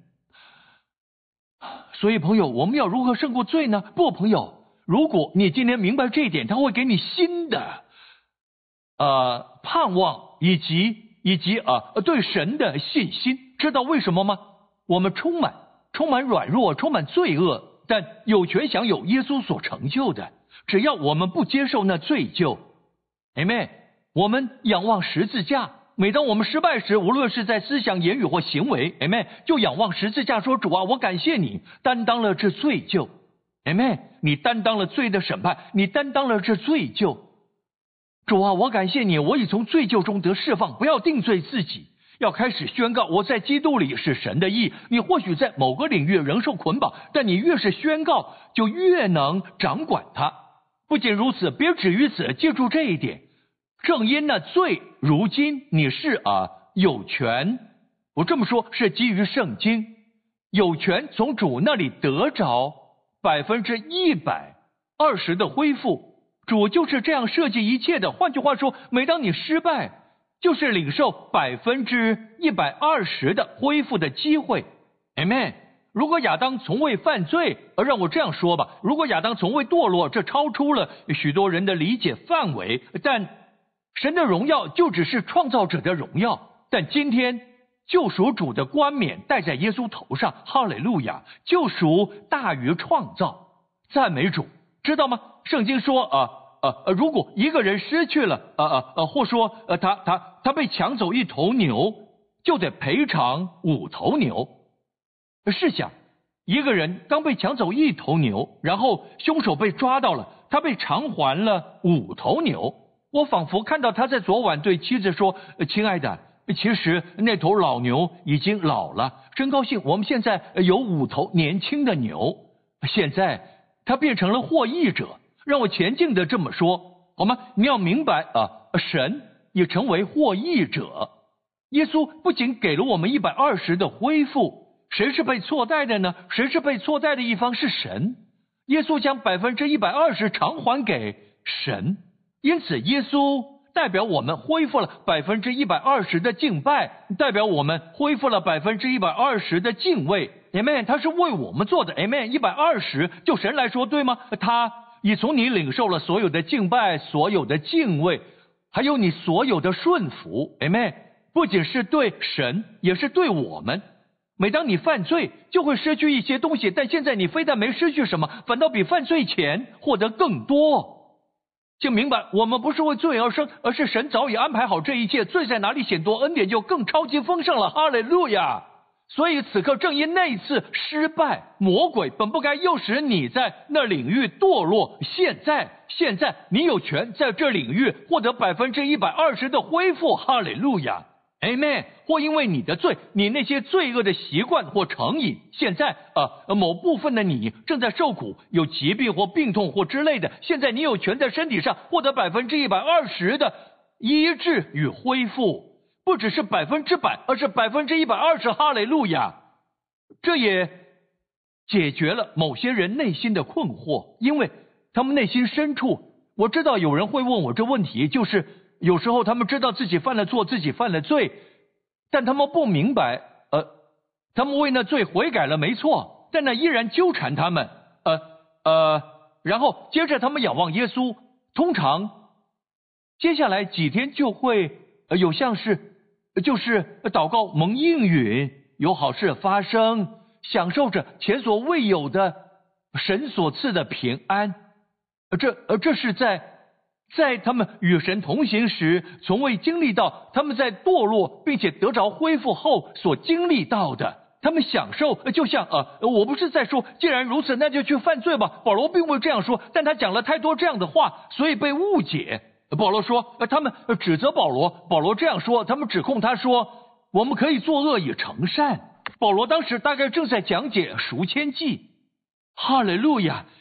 所以朋友，我们要如何胜过罪呢？不，朋友，如果你今天明白这一点，他会给你新的呃盼望，以及以及呃对神的信心。知道为什么吗？我们充满充满软弱，充满罪恶，但有权享有耶稣所成就的。只要我们不接受那罪疚， Amen， 我们仰望十字架。每当我们失败时，无论是在思想、言语或行为 ，Amen， 就仰望十字架说：主啊，我感谢你担当了这罪疚 ，Amen， 你担当了罪的审判，你担当了这罪疚。主啊，我感谢你，我已从罪疚中得释放，不要定罪自己，要开始宣告我在基督里是神的义。你或许在某个领域仍受捆绑，但你越是宣告，就越能掌管它。不仅如此，别止于此，记住这一点。正因那罪，如今你是啊有权，我这么说是基于圣经，有权从主那里得着百分之一百二十的恢复。主就是这样设计一切的。换句话说，每当你失败，就是领受百分之一百二十的恢复的机会。Amen。如果亚当从未犯罪，而让我这样说吧，如果亚当从未堕落，这超出了许多人的理解范围，但神的荣耀就只是创造者的荣耀。但今天救赎主的冠冕戴在耶稣头上，哈利路亚！救赎大于创造，赞美主，知道吗？圣经说啊呃呃，如果一个人失去了呃呃呃，或说呃他他他被抢走一头牛，就得赔偿五头牛。试想，一个人刚被抢走一头牛，然后凶手被抓到了，他被偿还了五头牛。我仿佛看到他在昨晚对妻子说：亲爱的，其实那头老牛已经老了，真高兴我们现在有五头年轻的牛。现在他变成了获益者，让我前进的这么说好吗？你要明白啊，神也成为获益者。耶稣不仅给了我们一百二十的恢复，谁是被错待的呢？谁是被错待的一方？是神。耶稣将百分之一百二十偿还给神，因此耶稣代表我们恢复了百分之一百二十的敬拜，代表我们恢复了百分之一百二十的敬畏。Amen， 他是为我们做的。Amen， 一百二十就神来说，对吗？他已从你领受了所有的敬拜，所有的敬畏，还有你所有的顺服。Amen， 不仅是对神，也是对我们。每当你犯罪，就会失去一些东西，但现在你非但没失去什么，反倒比犯罪前获得更多。请明白，我们不是为罪而生，而是神早已安排好这一切。罪在哪里显多，恩典就更超级丰盛了。哈利路亚！所以此刻正因那一次失败，魔鬼本不该诱使你在那领域堕落。现在，现在你有权在这领域获得百分之一百二十的恢复。哈利路亚！ Amen。 或因为你的罪，你那些罪恶的习惯或成瘾，现在呃某部分的你正在受苦，有疾病或病痛或之类的，现在你有权在身体上获得百分之一百二十的医治与恢复，不只是百分之百，而是百分之一百二十。哈利路亚！这也解决了某些人内心的困惑，因为他们内心深处，我知道有人会问我这问题，就是有时候他们知道自己犯了错，自己犯了罪，但他们不明白，呃，他们为那罪悔改了，没错，但那依然纠缠他们，呃呃，然后接着他们仰望耶稣，通常接下来几天就会、呃、有像是就是祷告蒙应允，有好事发生，享受着前所未有的神所赐的平安。这呃这是在在他们与神同行时从未经历到，他们在堕落并且得着恢复后所经历到的。他们享受，就像呃，我不是在说既然如此那就去犯罪吧，保罗并不这样说，但他讲了太多这样的话，所以被误解。保罗说呃他们指责保罗，保罗这样说，他们指控他说我们可以作恶以成善。保罗当时大概正在讲解赎愆记。哈利路亚！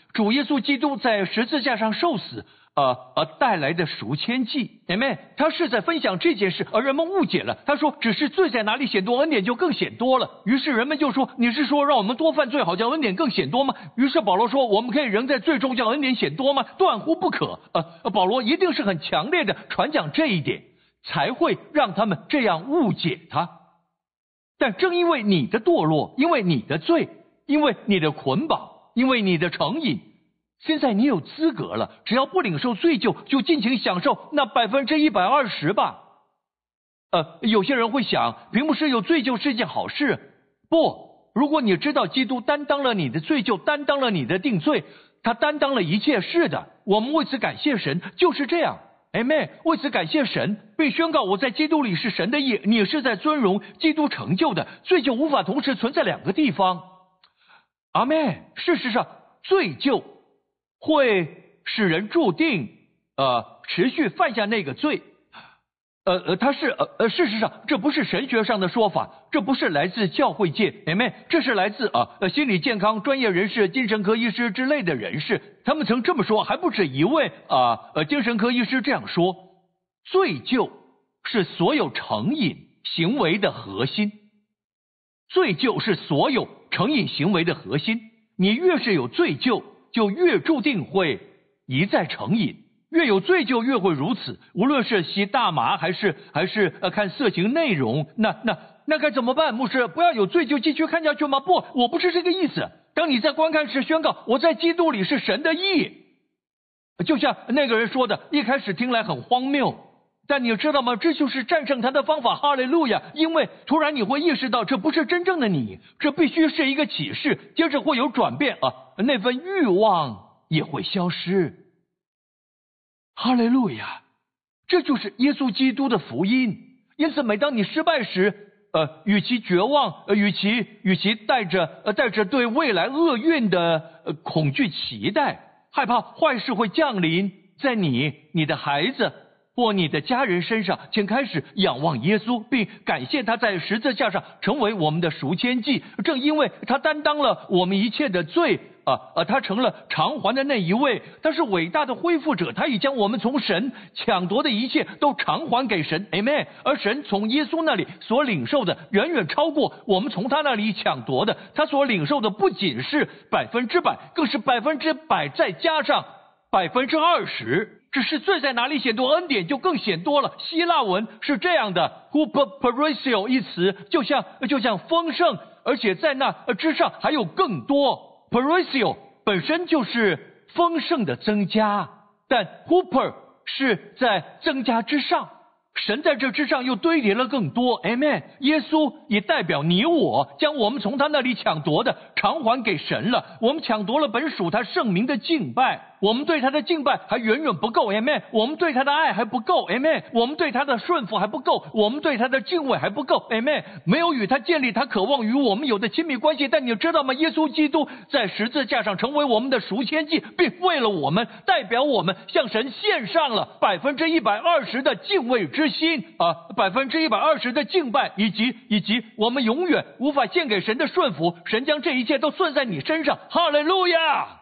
主耶稣基督在十字架上受死呃呃带来的赎愆祭。Amen。他是在分享这件事，而人们误解了。他说只是罪在哪里显多，恩典就更显多了。于是人们就说，你是说让我们多犯罪，好叫恩典更显多吗？于是保罗说，我们可以仍在罪中，叫恩典显多吗？断乎不可。呃，保罗一定是很强烈的传讲这一点，才会让他们这样误解他。但正因为你的堕落，因为你的罪，因为你的捆绑，因为你的成瘾，现在你有资格了，只要不领受罪疚，就尽情享受那百分之一百二十吧。呃，有些人会想，并不是有罪疚是件好事。不，如果你知道基督担当了你的罪疚，担当了你的定罪，他担当了一切，是的，我们为此感谢神，就是这样。Amen， 为此感谢神，并宣告我在基督里是神的义，你是在尊荣基督成就的。罪疚无法同时存在两个地方。阿们。事实上，罪疚会使人注定呃持续犯下那个罪。呃呃，它是呃呃，事实上这不是神学上的说法，这不是来自教会界，Amen，这是来自啊呃心理健康专业人士、精神科医师之类的人士，他们曾这么说，还不止一位啊呃精神科医师这样说：罪疚是所有成瘾行为的核心，罪疚是所有成瘾行为的核心。你越是有罪疚，就越注定会一再成瘾。越有罪疚越会如此，无论是吸大麻还是还是呃看色情内容，那那那该怎么办？牧师，不要有罪就继续看下去吗？不，我不是这个意思。当你在观看时宣告我在基督里是神的义，就像那个人说的，一开始听来很荒谬，但你知道吗？这就是战胜他的方法。哈利路亚！因为突然你会意识到这不是真正的你，这必须是一个启示，接着会有转变啊，那份欲望也会消失。哈利路亚，这就是耶稣基督的福音。因此每当你失败时，呃，与其绝望，呃，与其与其带着呃带着对未来厄运的呃恐惧期待，害怕坏事会降临在你、你的孩子或你的家人身上，请开始仰望耶稣，并感谢他在十字架上成为我们的赎愆祭。正因为他担当了我们一切的罪啊啊，他成了偿还的那一位，他是伟大的恢复者，他已将我们从神抢夺的一切都偿还给神 Amen。 而神从耶稣那里所领受的远远超过我们从他那里抢夺的，他所领受的不仅是百分之百，更是百分之百再加上百分之二十。只是罪在哪里显多，恩典就更显多了。希腊文是这样的 huperperisio 一词，就像就像丰盛，而且在那之上还有更多。perisio 本身就是丰盛的增加，但 huper 是在增加之上，神在这之上又堆叠了更多。 Amen。 耶稣也代表你我，将我们从他那里抢夺的偿还给神了。我们抢夺了本属他圣名的敬拜，我们对他的敬拜还远远不够 Amen。 我们对他的爱还不够 Amen。 我们对他的顺服还不够，我们对他的敬畏还不够 Amen。 没有与他建立他渴望与我们有的亲密关系。但你知道吗？耶稣基督在十字架上成为我们的赎愆祭，并为了我们代表我们向神献上了百分之一百二十的敬畏之心啊，百分之一百二十的敬拜，以及以及我们永远无法献给神的顺服。神将这一切都算在你身上。哈利路亚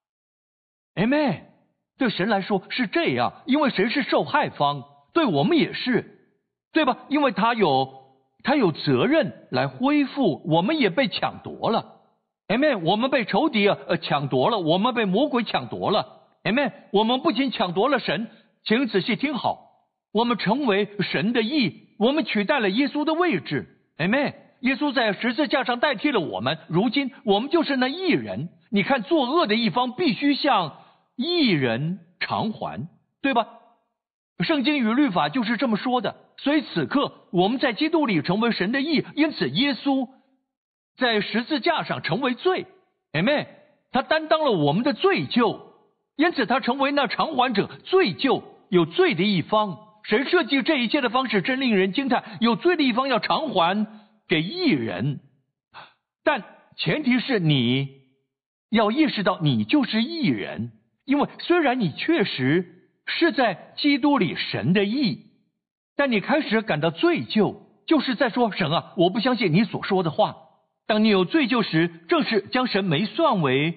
Amen。 对神来说是这样，因为神是受害方，对我们也是，对吧？因为他有他有责任来恢复，我们也被抢夺了 Amen。 我们被仇敌呃抢夺了，我们被魔鬼抢夺了 Amen。 我们不仅抢夺了神，请仔细听好，我们成为神的义，我们取代了耶稣的位置 Amen。 耶稣在十字架上代替了我们，如今我们就是那义人。你看，作恶的一方必须向义人偿还，对吧？圣经与律法就是这么说的。所以此刻我们在基督里成为神的义，因此耶稣在十字架上成为罪 Amen。 他担当了我们的罪疚，因此他成为那偿还者，罪疚有罪的一方。神设计这一切的方式真令人惊叹，有罪的一方要偿还给义人，但前提是你要意识到你就是义人。因为虽然你确实是在基督里神的义，但你开始感到罪疚，就是在说神啊，我不相信你所说的话。当你有罪疚时，正是将神没算为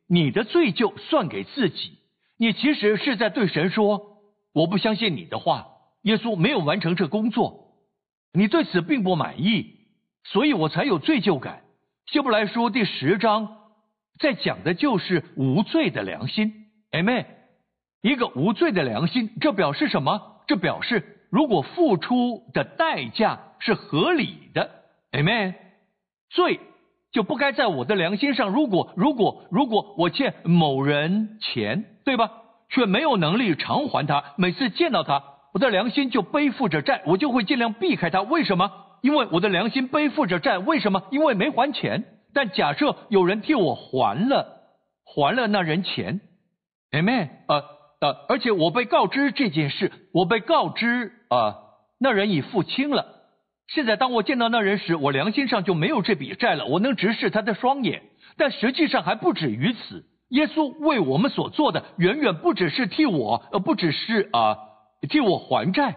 你的罪疚算给自己，你其实是在对神说，我不相信你的话，耶稣没有完成这工作，你对此并不满意，所以我才有罪疚感。希伯来书第十章在讲的就是无罪的良心。 Amen。 一个无罪的良心，这表示什么？这表示如果付出的代价是合理的。 Amen。 罪就不该在我的良心上。如果如果如果我欠某人钱，对吧，却没有能力偿还他，每次见到他，我的良心就背负着债，我就会尽量避开他。为什么？因为我的良心背负着债。为什么？因为没还钱。但假设有人替我还了还了那人钱， Amen。 呃呃，而且我被告知这件事，我被告知呃那人已付清了。现在当我见到那人时，我良心上就没有这笔债了，我能直视他的双眼。但实际上还不止于此，耶稣为我们所做的远远不只是替我呃不只是啊、呃、替我还债，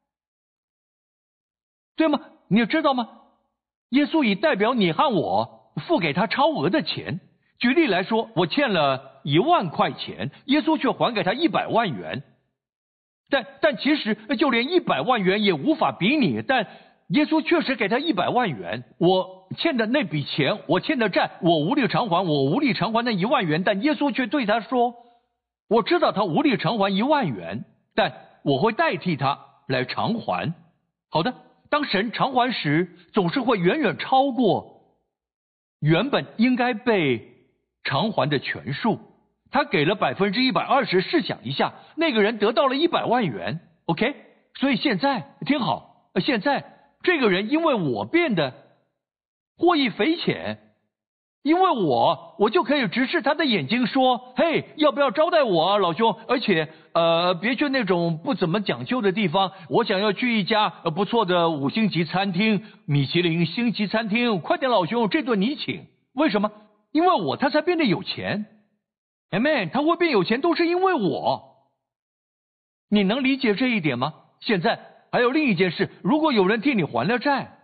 对吗？你也知道吗？耶稣已代表你和我付给他超额的钱。举例来说，我欠了一万块钱，耶稣却还给他一百万元。但但其实就连一百万元也无法比拟，但耶稣确实给他一百万元。我欠的那笔钱，我欠的债，我无力偿还，我无力偿还那一万元。但耶稣却对他说，我知道他无力偿还一万元，但我会代替他来偿还。好的，当神偿还时，总是会远远超过原本应该被偿还的全数。他给了百分之一百二十，试想一下，那个人得到了一百万元 ，OK？ 所以现在听好，现在这个人因为我变得获益匪浅，因为我我就可以直视他的眼睛说，嘿，要不要招待我啊，老兄？而且呃，别去那种不怎么讲究的地方，我想要去一家呃不错的五星级餐厅，米其林星级餐厅，快点老兄，这顿你请。为什么？因为我他才变得有钱。Amen， 他会变有钱都是因为我。你能理解这一点吗？现在还有另一件事，如果有人替你还了债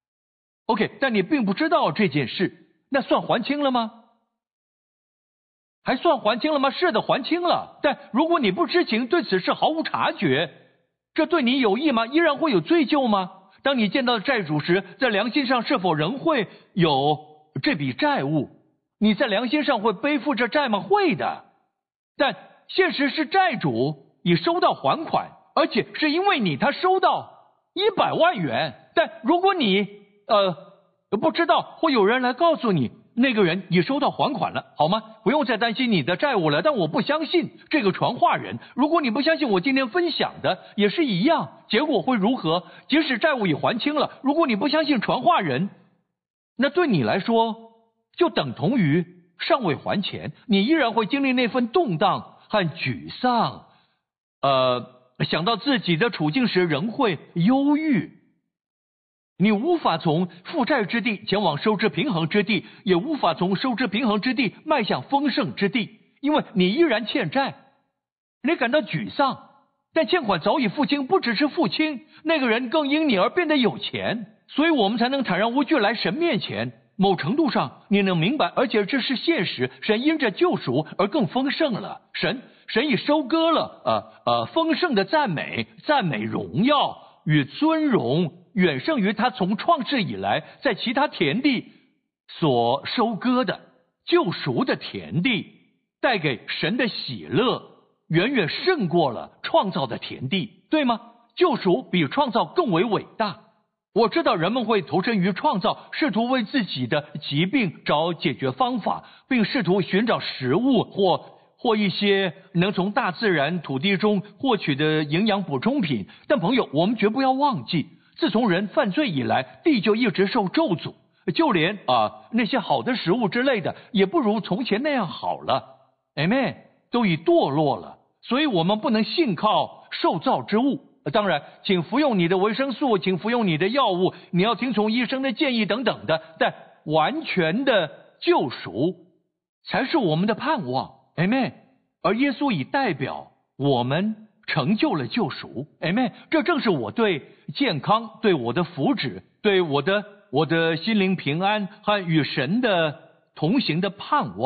OK， 但你并不知道这件事，那算还清了吗？还算还清了吗？是的，还清了。但如果你不知情，对此事毫无察觉，这对你有益吗？依然会有罪疚吗？当你见到债主时，在良心上是否仍会有这笔债务？你在良心上会背负着债吗？会的。但现实是债主已收到还款，而且是因为你他收到一百万元。但如果你呃不知道，会有人来告诉你那个人已收到还款了，好吗？不用再担心你的债务了。但我不相信这个传话人，如果你不相信我今天分享的也是一样，结果会如何？即使债务已还清了，如果你不相信传话人，那对你来说就等同于尚未还钱，你依然会经历那份动荡和沮丧，呃，想到自己的处境时仍会忧郁。你无法从负债之地前往收支平衡之地，也无法从收支平衡之地迈向丰盛之地，因为你依然欠债。你感到沮丧，但欠款早已付清，不只是付清，那个人更因你而变得有钱，所以我们才能坦然无惧来神面前。某程度上你能明白，而且这是现实，神因着救赎而更丰盛了。神神已收割了呃呃丰盛的赞美，赞美荣耀与尊荣远胜于他从创世以来在其他田地所收割的。救赎的田地带给神的喜乐远远胜过了创造的田地，对吗？救赎比创造更为伟大。我知道人们会投身于创造，试图为自己的疾病找解决方法，并试图寻找食物或或一些能从大自然土地中获取的营养补充品。但朋友，我们绝不要忘记，自从人犯罪以来，地就一直受咒诅，就连啊、呃、那些好的食物之类的也不如从前那样好了。 Amen， 都已堕落了，所以我们不能信靠受造之物。当然，请服用你的维生素，请服用你的药物，你要听从医生的建议等等的，但完全的救赎才是我们的盼望。 Amen。 而耶稣已代表我们成就了救赎。 Amen。 这正是我对健康，对我的福祉，对我的我的心灵平安和与神的同行的盼望。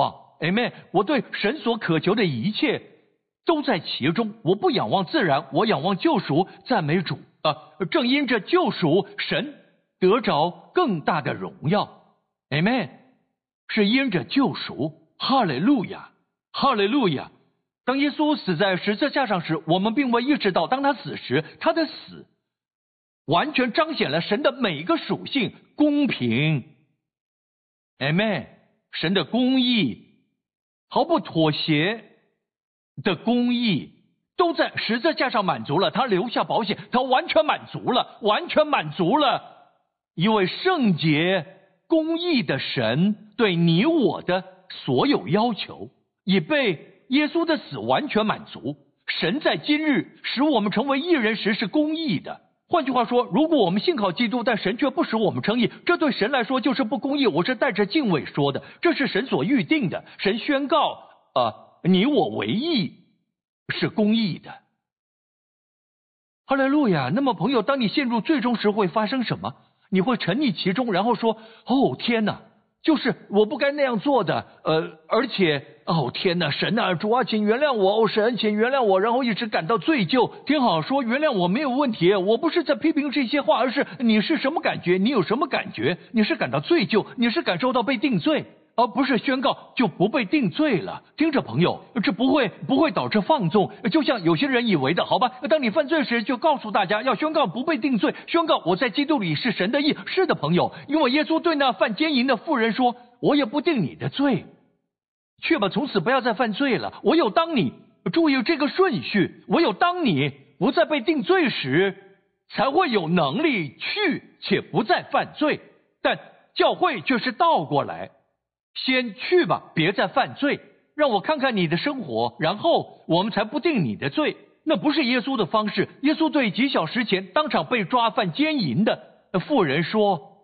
Amen。我对神所渴求的一切都在其中，我不仰望自然，我仰望救赎，赞美主啊！正因着救赎，神得着更大的荣耀。Amen。是因着救赎，哈利路亚，哈利路亚。当耶稣死在十字架上时，我们并未意识到，当他死时，他的死完全彰显了神的每一个属性，公平 Amen， 神的公义，毫不妥协的公义都在十字架上满足了，他留下保险，他完全满足了，完全满足了一位圣洁公义的神对你我的所有要求，已被耶稣的死完全满足。神在今日使我们成为义人时是公义的。换句话说，如果我们信靠基督，但神却不使我们称义，这对神来说就是不公义。我是带着敬畏说的，这是神所预定的。神宣告呃，你我为义是公义的。哈利路亚。那么朋友，当你陷入最终时会发生什么？你会沉溺其中，然后说，哦天哪，就是我不该那样做的，呃，而且哦天哪，神啊，主啊，请原谅我，哦神，请原谅我，然后一直感到罪疚。挺好，说原谅我没有问题，我不是在批评这些话，而是你是什么感觉？你有什么感觉？你是感到罪疚，你是感受到被定罪，而不是宣告就不被定罪了。听着朋友，这不会不会导致放纵，就像有些人以为的，好吧，当你犯罪时就告诉大家要宣告不被定罪，宣告我在基督里是神的义。是的朋友，因为耶稣对那犯奸淫的妇人说，我也不定你的罪，去吧，从此不要再犯罪了。我有当你，注意这个顺序，我有当你不再被定罪时，才会有能力去且不再犯罪。但教会却是倒过来，先去吧，别再犯罪，让我看看你的生活，然后我们才不定你的罪。那不是耶稣的方式。耶稣对几小时前当场被抓犯奸淫的妇人说，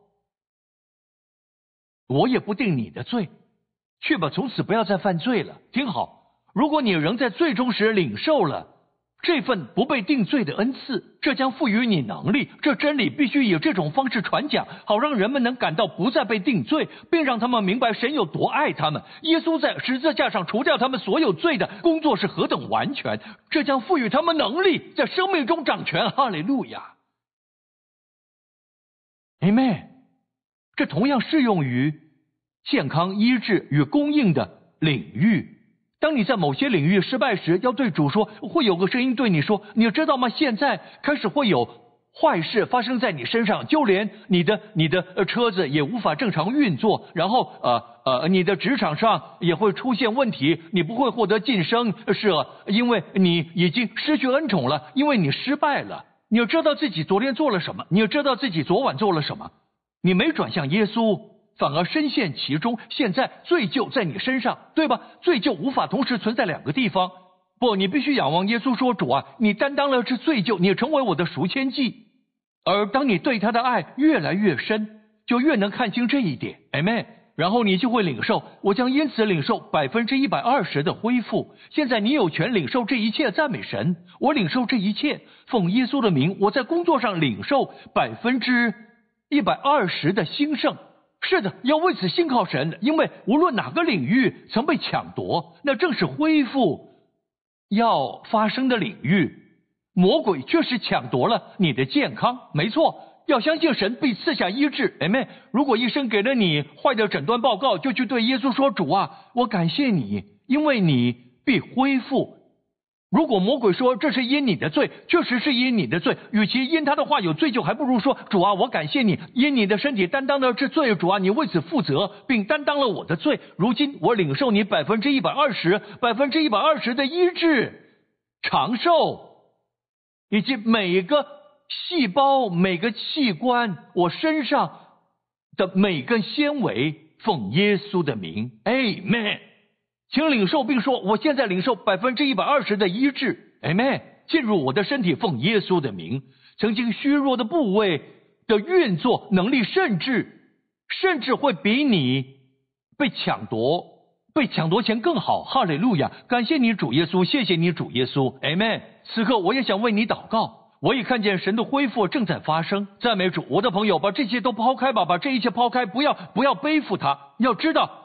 我也不定你的罪，去吧，从此不要再犯罪了。听好，如果你仍在罪中时领受了这份不被定罪的恩赐，这将赋予你能力。这真理必须以这种方式传讲，好让人们能感到不再被定罪，并让他们明白神有多爱他们。耶稣在十字架上除掉他们所有罪的工作是何等完全，这将赋予他们能力，在生命中掌权。哈利路亚 Amen。 这同样适用于健康医治与供应的领域。当你在某些领域失败时，要对主说，会有个声音对你说，你知道吗？现在开始会有坏事发生在你身上，就连你的你的呃车子也无法正常运作，然后呃呃你的职场上也会出现问题，你不会获得晋升，是啊，因为你已经失去恩宠了，因为你失败了。你要知道自己昨天做了什么，你要知道自己昨晚做了什么，你没转向耶稣，反而深陷其中，现在罪疚在你身上，对吧？罪疚无法同时存在两个地方。不，你必须仰望耶稣说，主啊，你担当了这罪疚，你成为我的赎愆祭。而当你对他的爱越来越深，就越能看清这一点 Amen。 然后你就会领受，我将因此领受百分之一百二十的恢复。现在你有权领受这一切，赞美神。我领受这一切，奉耶稣的名，我在工作上领受百分之一百二十的兴盛。是的，要为此信靠神，因为无论哪个领域曾被抢夺，那正是恢复要发生的领域。魔鬼确实抢夺了你的健康，没错，要相信神必赐下医治。Amen。 如果医生给了你坏的诊断报告，就去对耶稣说，主啊，我感谢你，因为你必恢复。如果魔鬼说这是因你的罪，确实是因你的罪，与其因他的话有罪疚，还不如说，主啊，我感谢你，因你的身体担当了这罪，主啊，你为此负责，并担当了我的罪。如今我领受你百分之一百二十，百分之一百二十的医治、长寿，以及每个细胞、每个器官，我身上的每根纤维，奉耶稣的名 ，Amen。请领受并说，我现在领受百分之一百二十的医治 Amen， 进入我的身体，奉耶稣的名。曾经虚弱的部位的运作能力，甚至甚至会比你被抢夺被抢夺前更好。哈利路亚，感谢你主耶稣，谢谢你主耶稣 Amen。 此刻我也想为你祷告，我也看见神的恢复正在发生，赞美主。我的朋友，把这些都抛开吧，把这一切抛开，不要不要背负它。要知道呃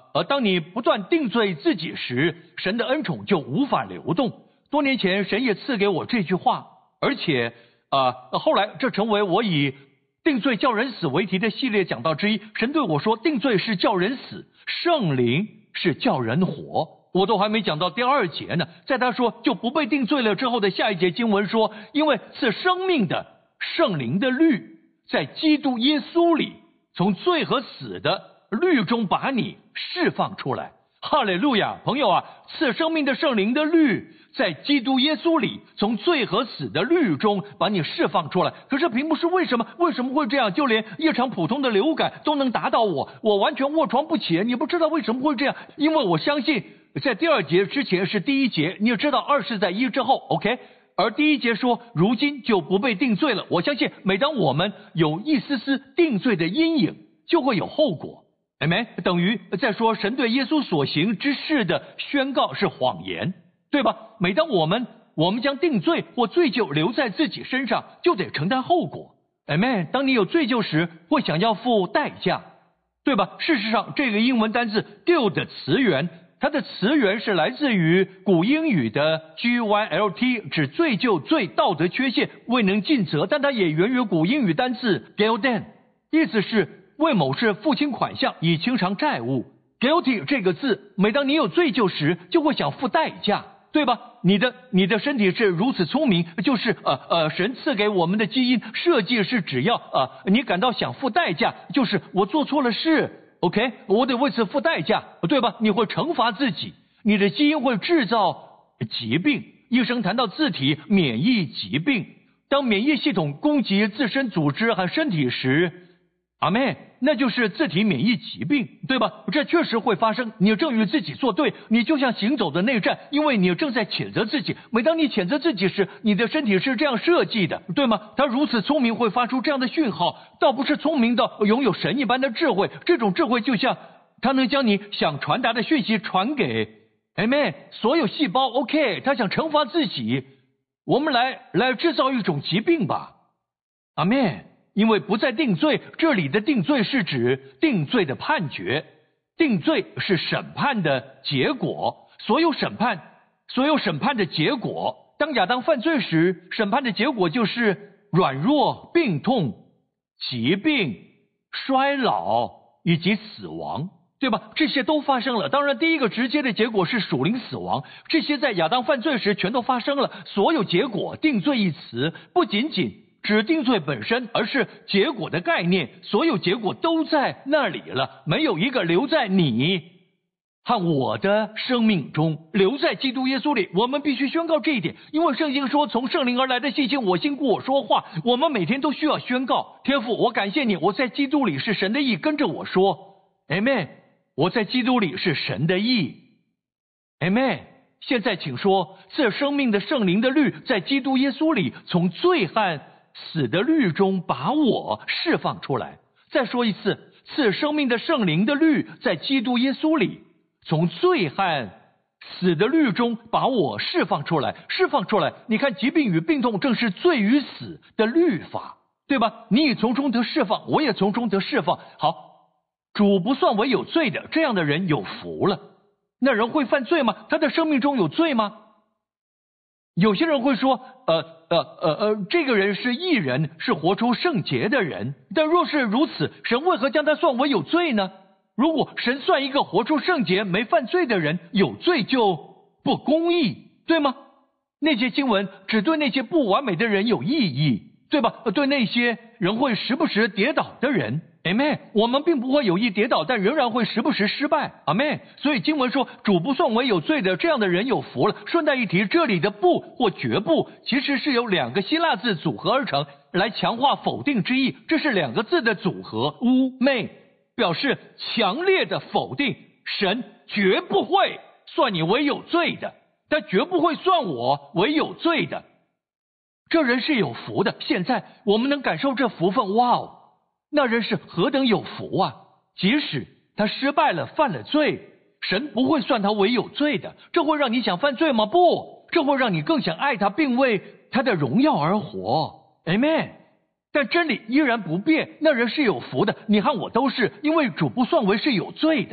而当你不断定罪自己时，神的恩宠就无法流动。多年前神也赐给我这句话，而且呃后来这成为我以定罪叫人死为题的系列讲道之一。神对我说，定罪是叫人死，圣灵是叫人活。我都还没讲到第二节呢，在他说就不被定罪了之后的下一节经文说，因为赐生命的圣灵的律在基督耶稣里从罪和死的律中把你释放出来。哈利路亚！朋友啊，赐生命的圣灵的律在基督耶稣里从罪和死的律中把你释放出来。可是并不是为什么为什么会这样？就连一场普通的流感都能打倒我，我完全卧床不起。你不知道为什么会这样？因为我相信在第二节之前是第一节，你也知道二是在一之后 OK， 而第一节说如今就不被定罪了。我相信每当我们有一丝丝定罪的阴影，就会有后果。Amen， 等于在说神对耶稣所行之事的宣告是谎言，对吧？每当我们我们将定罪或罪疚留在自己身上，就得承担后果。Amen， 当你有罪疚时，会想要付代价，对吧？事实上，这个英文单字 guilt 的词源，它的词源是来自于古英语的 G Y L T， 指罪疚、罪、道德缺陷、未能尽责，但它也源于古英语单字 guilten， 意思是为某事付清款项以清偿债务。 guilty 这个字，每当你有罪疚时，就会想付代价，对吧？你的你的身体是如此聪明，就是呃呃神赐给我们的基因设计是只要呃你感到想付代价，就是我做错了事 OK， 我得为此付代价，对吧？你会惩罚自己，你的基因会制造疾病。医生谈到自体免疫疾病，当免疫系统攻击自身组织和身体时，阿们，那就是自体免疫疾病，对吧？这确实会发生。你正与自己作对，你就像行走的内战，因为你正在谴责自己。每当你谴责自己时，你的身体是这样设计的，对吗？它如此聪明，会发出这样的讯号，倒不是聪明到拥有神一般的智慧。这种智慧就像它能将你想传达的讯息传给Amen， 所有细胞 OK， 它想惩罚自己。我们来来制造一种疾病吧，阿们。因为不再定罪，这里的定罪是指定罪的判决，定罪是审判的结果，所有审判所有审判的结果，当亚当犯罪时，审判的结果就是软弱、病痛、疾病、衰老以及死亡，对吧？这些都发生了。当然第一个直接的结果是属灵死亡，这些在亚当犯罪时全都发生了。所有结果，定罪一词不仅仅指定罪本身，而是结果的概念，所有结果都在那里了，没有一个留在你和我的生命中，留在基督耶稣里。我们必须宣告这一点，因为圣经说从圣灵而来的信心，我信故我说话。我们每天都需要宣告，天父，我感谢你，我在基督里是神的义，跟着我说 Amen， 我在基督里是神的义 Amen。 现在请说，赐生命的圣灵的律在基督耶稣里从罪和死的律中把我释放出来。再说一次，赐生命的圣灵的律在基督耶稣里从罪和死的律中把我释放出来。释放出来，你看疾病与病痛正是罪与死的律法，对吧？你也从中得释放，我也从中得释放。好，主不算为有罪的，这样的人有福了。那人会犯罪吗？他的生命中有罪吗？有些人会说呃呃呃呃，这个人是义人，是活出圣洁的人。但若是如此，神为何将他算为有罪呢？如果神算一个活出圣洁没犯罪的人有罪，就不公义，对吗？那些经文只对那些不完美的人有意义，对吧？对那些人会时不时跌倒的人，Amen， 我们并不会有意跌倒，但仍然会时不时失败， Amen。 所以经文说主不算为有罪的，这样的人有福了。顺带一提，这里的不或绝不其实是由两个希腊字组合而成，来强化否定之意。这是两个字的组合，乌昧，表示强烈的否定，神绝不会算你为有罪的，他绝不会算我为有罪的。这人是有福的。现在我们能感受这福分，哇哦，那人是何等有福啊！即使他失败了，犯了罪，神不会算他为有罪的。这会让你想犯罪吗？不，这会让你更想爱他，并为他的荣耀而活。 Amen。 但真理依然不变，那人是有福的，你和我都是，因为主不算为是有罪的。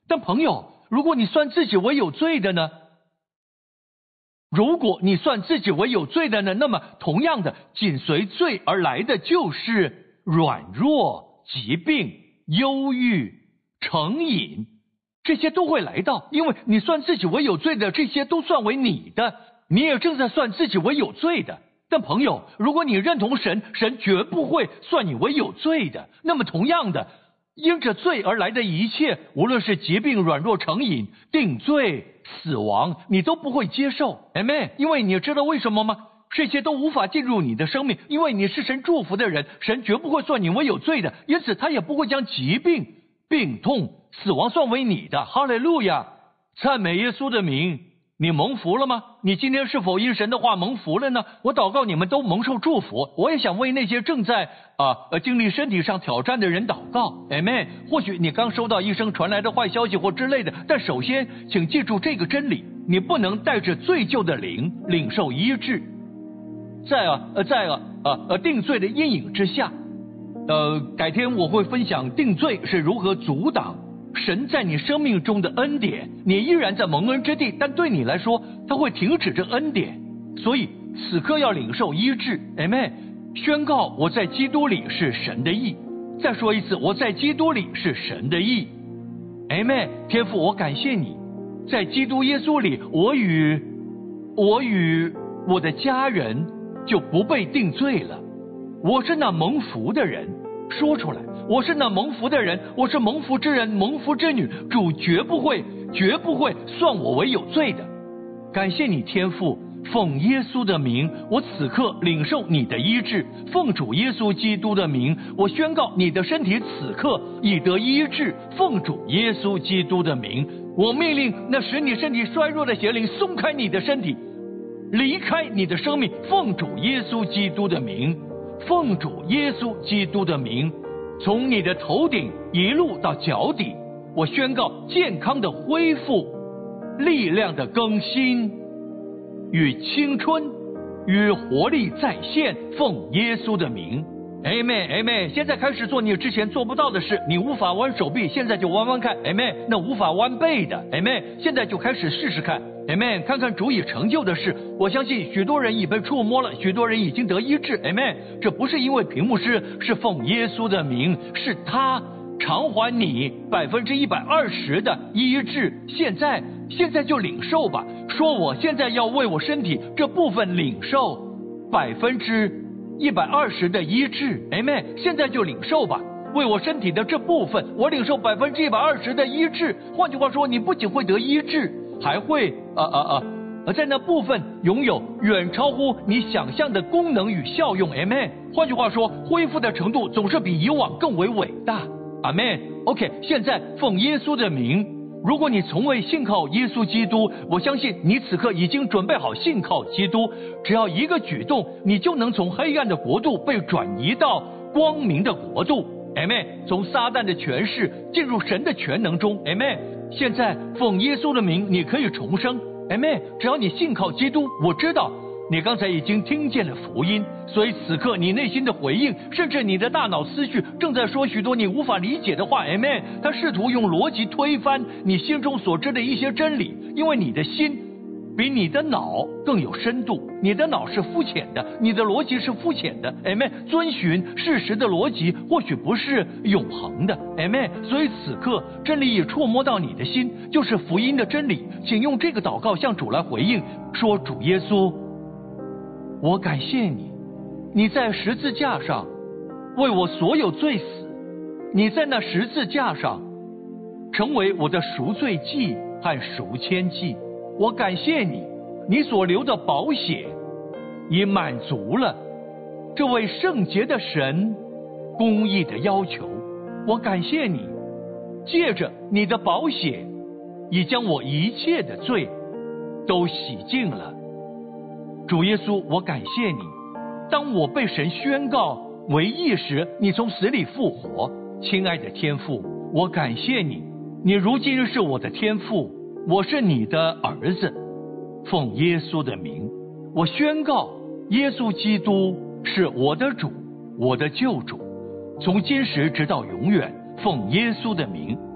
但朋友，如果你算自己为有罪的呢？如果你算自己为有罪的呢，那么同样的，紧随罪而来的就是软弱、疾病、忧郁、成瘾，这些都会来到。因为你算自己为有罪的，这些都算为你的，你也正在算自己为有罪的。但朋友，如果你认同神，神绝不会算你为有罪的。那么同样的，因着罪而来的一切，无论是疾病、软弱、成瘾、定罪、死亡，你都不会接受。 Amen。 因为你知道为什么吗？这些都无法进入你的生命，因为你是神祝福的人，神绝不会算你为有罪的，因此他也不会将疾病、病痛、死亡算为你的。哈利路亚，赞美耶稣的名。你蒙福了吗？你今天是否因神的话蒙福了呢？我祷告你们都蒙受祝福。我也想为那些正在啊呃经历身体上挑战的人祷告。 Amen。 或许你刚收到医生传来的坏消息或之类的，但首先请记住这个真理，你不能带着罪疚的灵领受医治。在啊呃在啊呃呃定罪的阴影之下，呃改天我会分享定罪是如何阻挡神在你生命中的恩典。你依然在蒙恩之地，但对你来说他会停止这恩典，所以此刻要领受医治。 Amen。 宣告我在基督里是神的义。再说一次，我在基督里是神的义。 Amen。 天父，我感谢你，在基督耶稣里，我与我与我的家人就不被定罪了。我是那蒙福的人，说出来，我是那蒙福的人，我是蒙福之人，蒙福之女，主绝不会绝不会算我为有罪的。感谢你天父，奉耶稣的名，我此刻领受你的医治。奉主耶稣基督的名，我宣告你的身体此刻已得医治。奉主耶稣基督的名，我命令那使你身体衰弱的邪灵松开你的身体，离开你的生命。奉主耶稣基督的名，奉主耶稣基督的名，从你的头顶一路到脚底，我宣告健康的恢复，力量的更新，与青春与活力再现。奉耶稣的名， Amen Amen。 现在开始做你之前做不到的事。你无法弯手臂，现在就弯弯看。 Amen。 那无法弯背的， Amen， 现在就开始试试看。 Amen。 看看主已成就的事。我相信许多人已被触摸了，许多人已经得医治。 Amen。 这不是因为屏幕师，是奉耶稣的名，是他偿还你百分之一百二十的医治。现在现在就领受吧，说我现在要为我身体这部分领受百分之一百二十的医治。 Amen。 现在就领受吧，为我身体的这部分，我领受百分之一百二十的医治。换句话说，你不仅会得医治，还会呃呃呃而在那部分拥有远超乎你想象的功能与效用。 Amen。 换句话说，恢复的程度总是比以往更为伟大。 Amen。 OK， 现在奉耶稣的名，如果你从未信靠耶稣基督，我相信你此刻已经准备好信靠基督。只要一个举动，你就能从黑暗的国度被转移到光明的国度。 Amen。 从撒旦的权势进入神的全能中。 Amen。 现在奉耶稣的名，你可以重生。 Amen。 只要你信靠基督，我知道你刚才已经听见了福音，所以此刻你内心的回应，甚至你的大脑思绪正在说许多你无法理解的话。 Amen。 他试图用逻辑推翻你心中所知的一些真理，因为你的心比你的脑更有深度，你的脑是肤浅的，你的逻辑是肤浅的。 Amen。 遵循事实的逻辑或许不是永恒的。 Amen。 所以此刻真理已触摸到你的心，就是福音的真理。请用这个祷告向主来回应，说，主耶稣，我感谢你，你在十字架上为我所有罪死，你在那十字架上成为我的赎罪祭和赎愆祭。我感谢你，你所流的宝血已满足了这位圣洁的神公义的要求。我感谢你，借着你的宝血已将我一切的罪都洗净了。主耶稣，我感谢你，当我被神宣告为义时，你从死里复活。亲爱的天父，我感谢你，你如今是我的天父，我是你的儿子。奉耶稣的名，我宣告耶稣基督是我的主，我的救主，从今时直到永远。奉耶稣的名，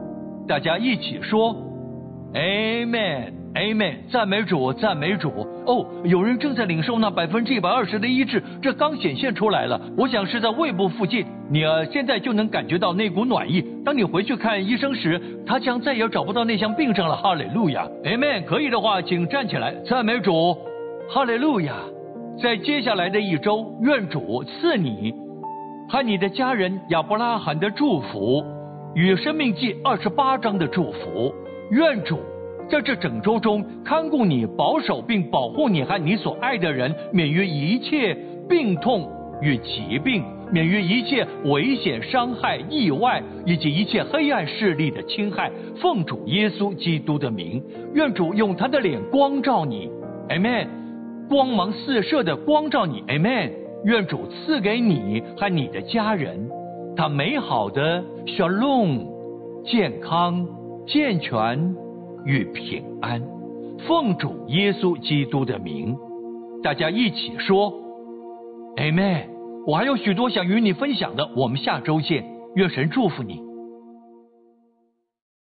大家一起说 Amen Amen， 赞美主赞美主。哦，有人正在领受那百分之一百二十的医治，这刚显现出来了，我想是在胃部附近，你啊现在就能感觉到那股暖意。当你回去看医生时，他将再也找不到那项病症了。哈利路亚 Amen， 可以的话请站起来赞美主。哈利路亚。在接下来的一周，愿主赐你和你的家人亚伯拉罕的祝福与生命记二十八章的祝福。愿主在这整周中看顾你，保守并保护你和你所爱的人，免于一切病痛与疾病，免于一切危险、伤害、意外以及一切黑暗势力的侵害。奉主耶稣基督的名，愿主用他的脸光照你 Amen， 光芒四射的光照你 Amen。 愿主赐给你和你的家人他美好的 Shalom， 健康、健全与平安。奉主耶稣基督的名，大家一起说 Amen。 我还有许多想与你分享的，我们下周见，愿神祝福你。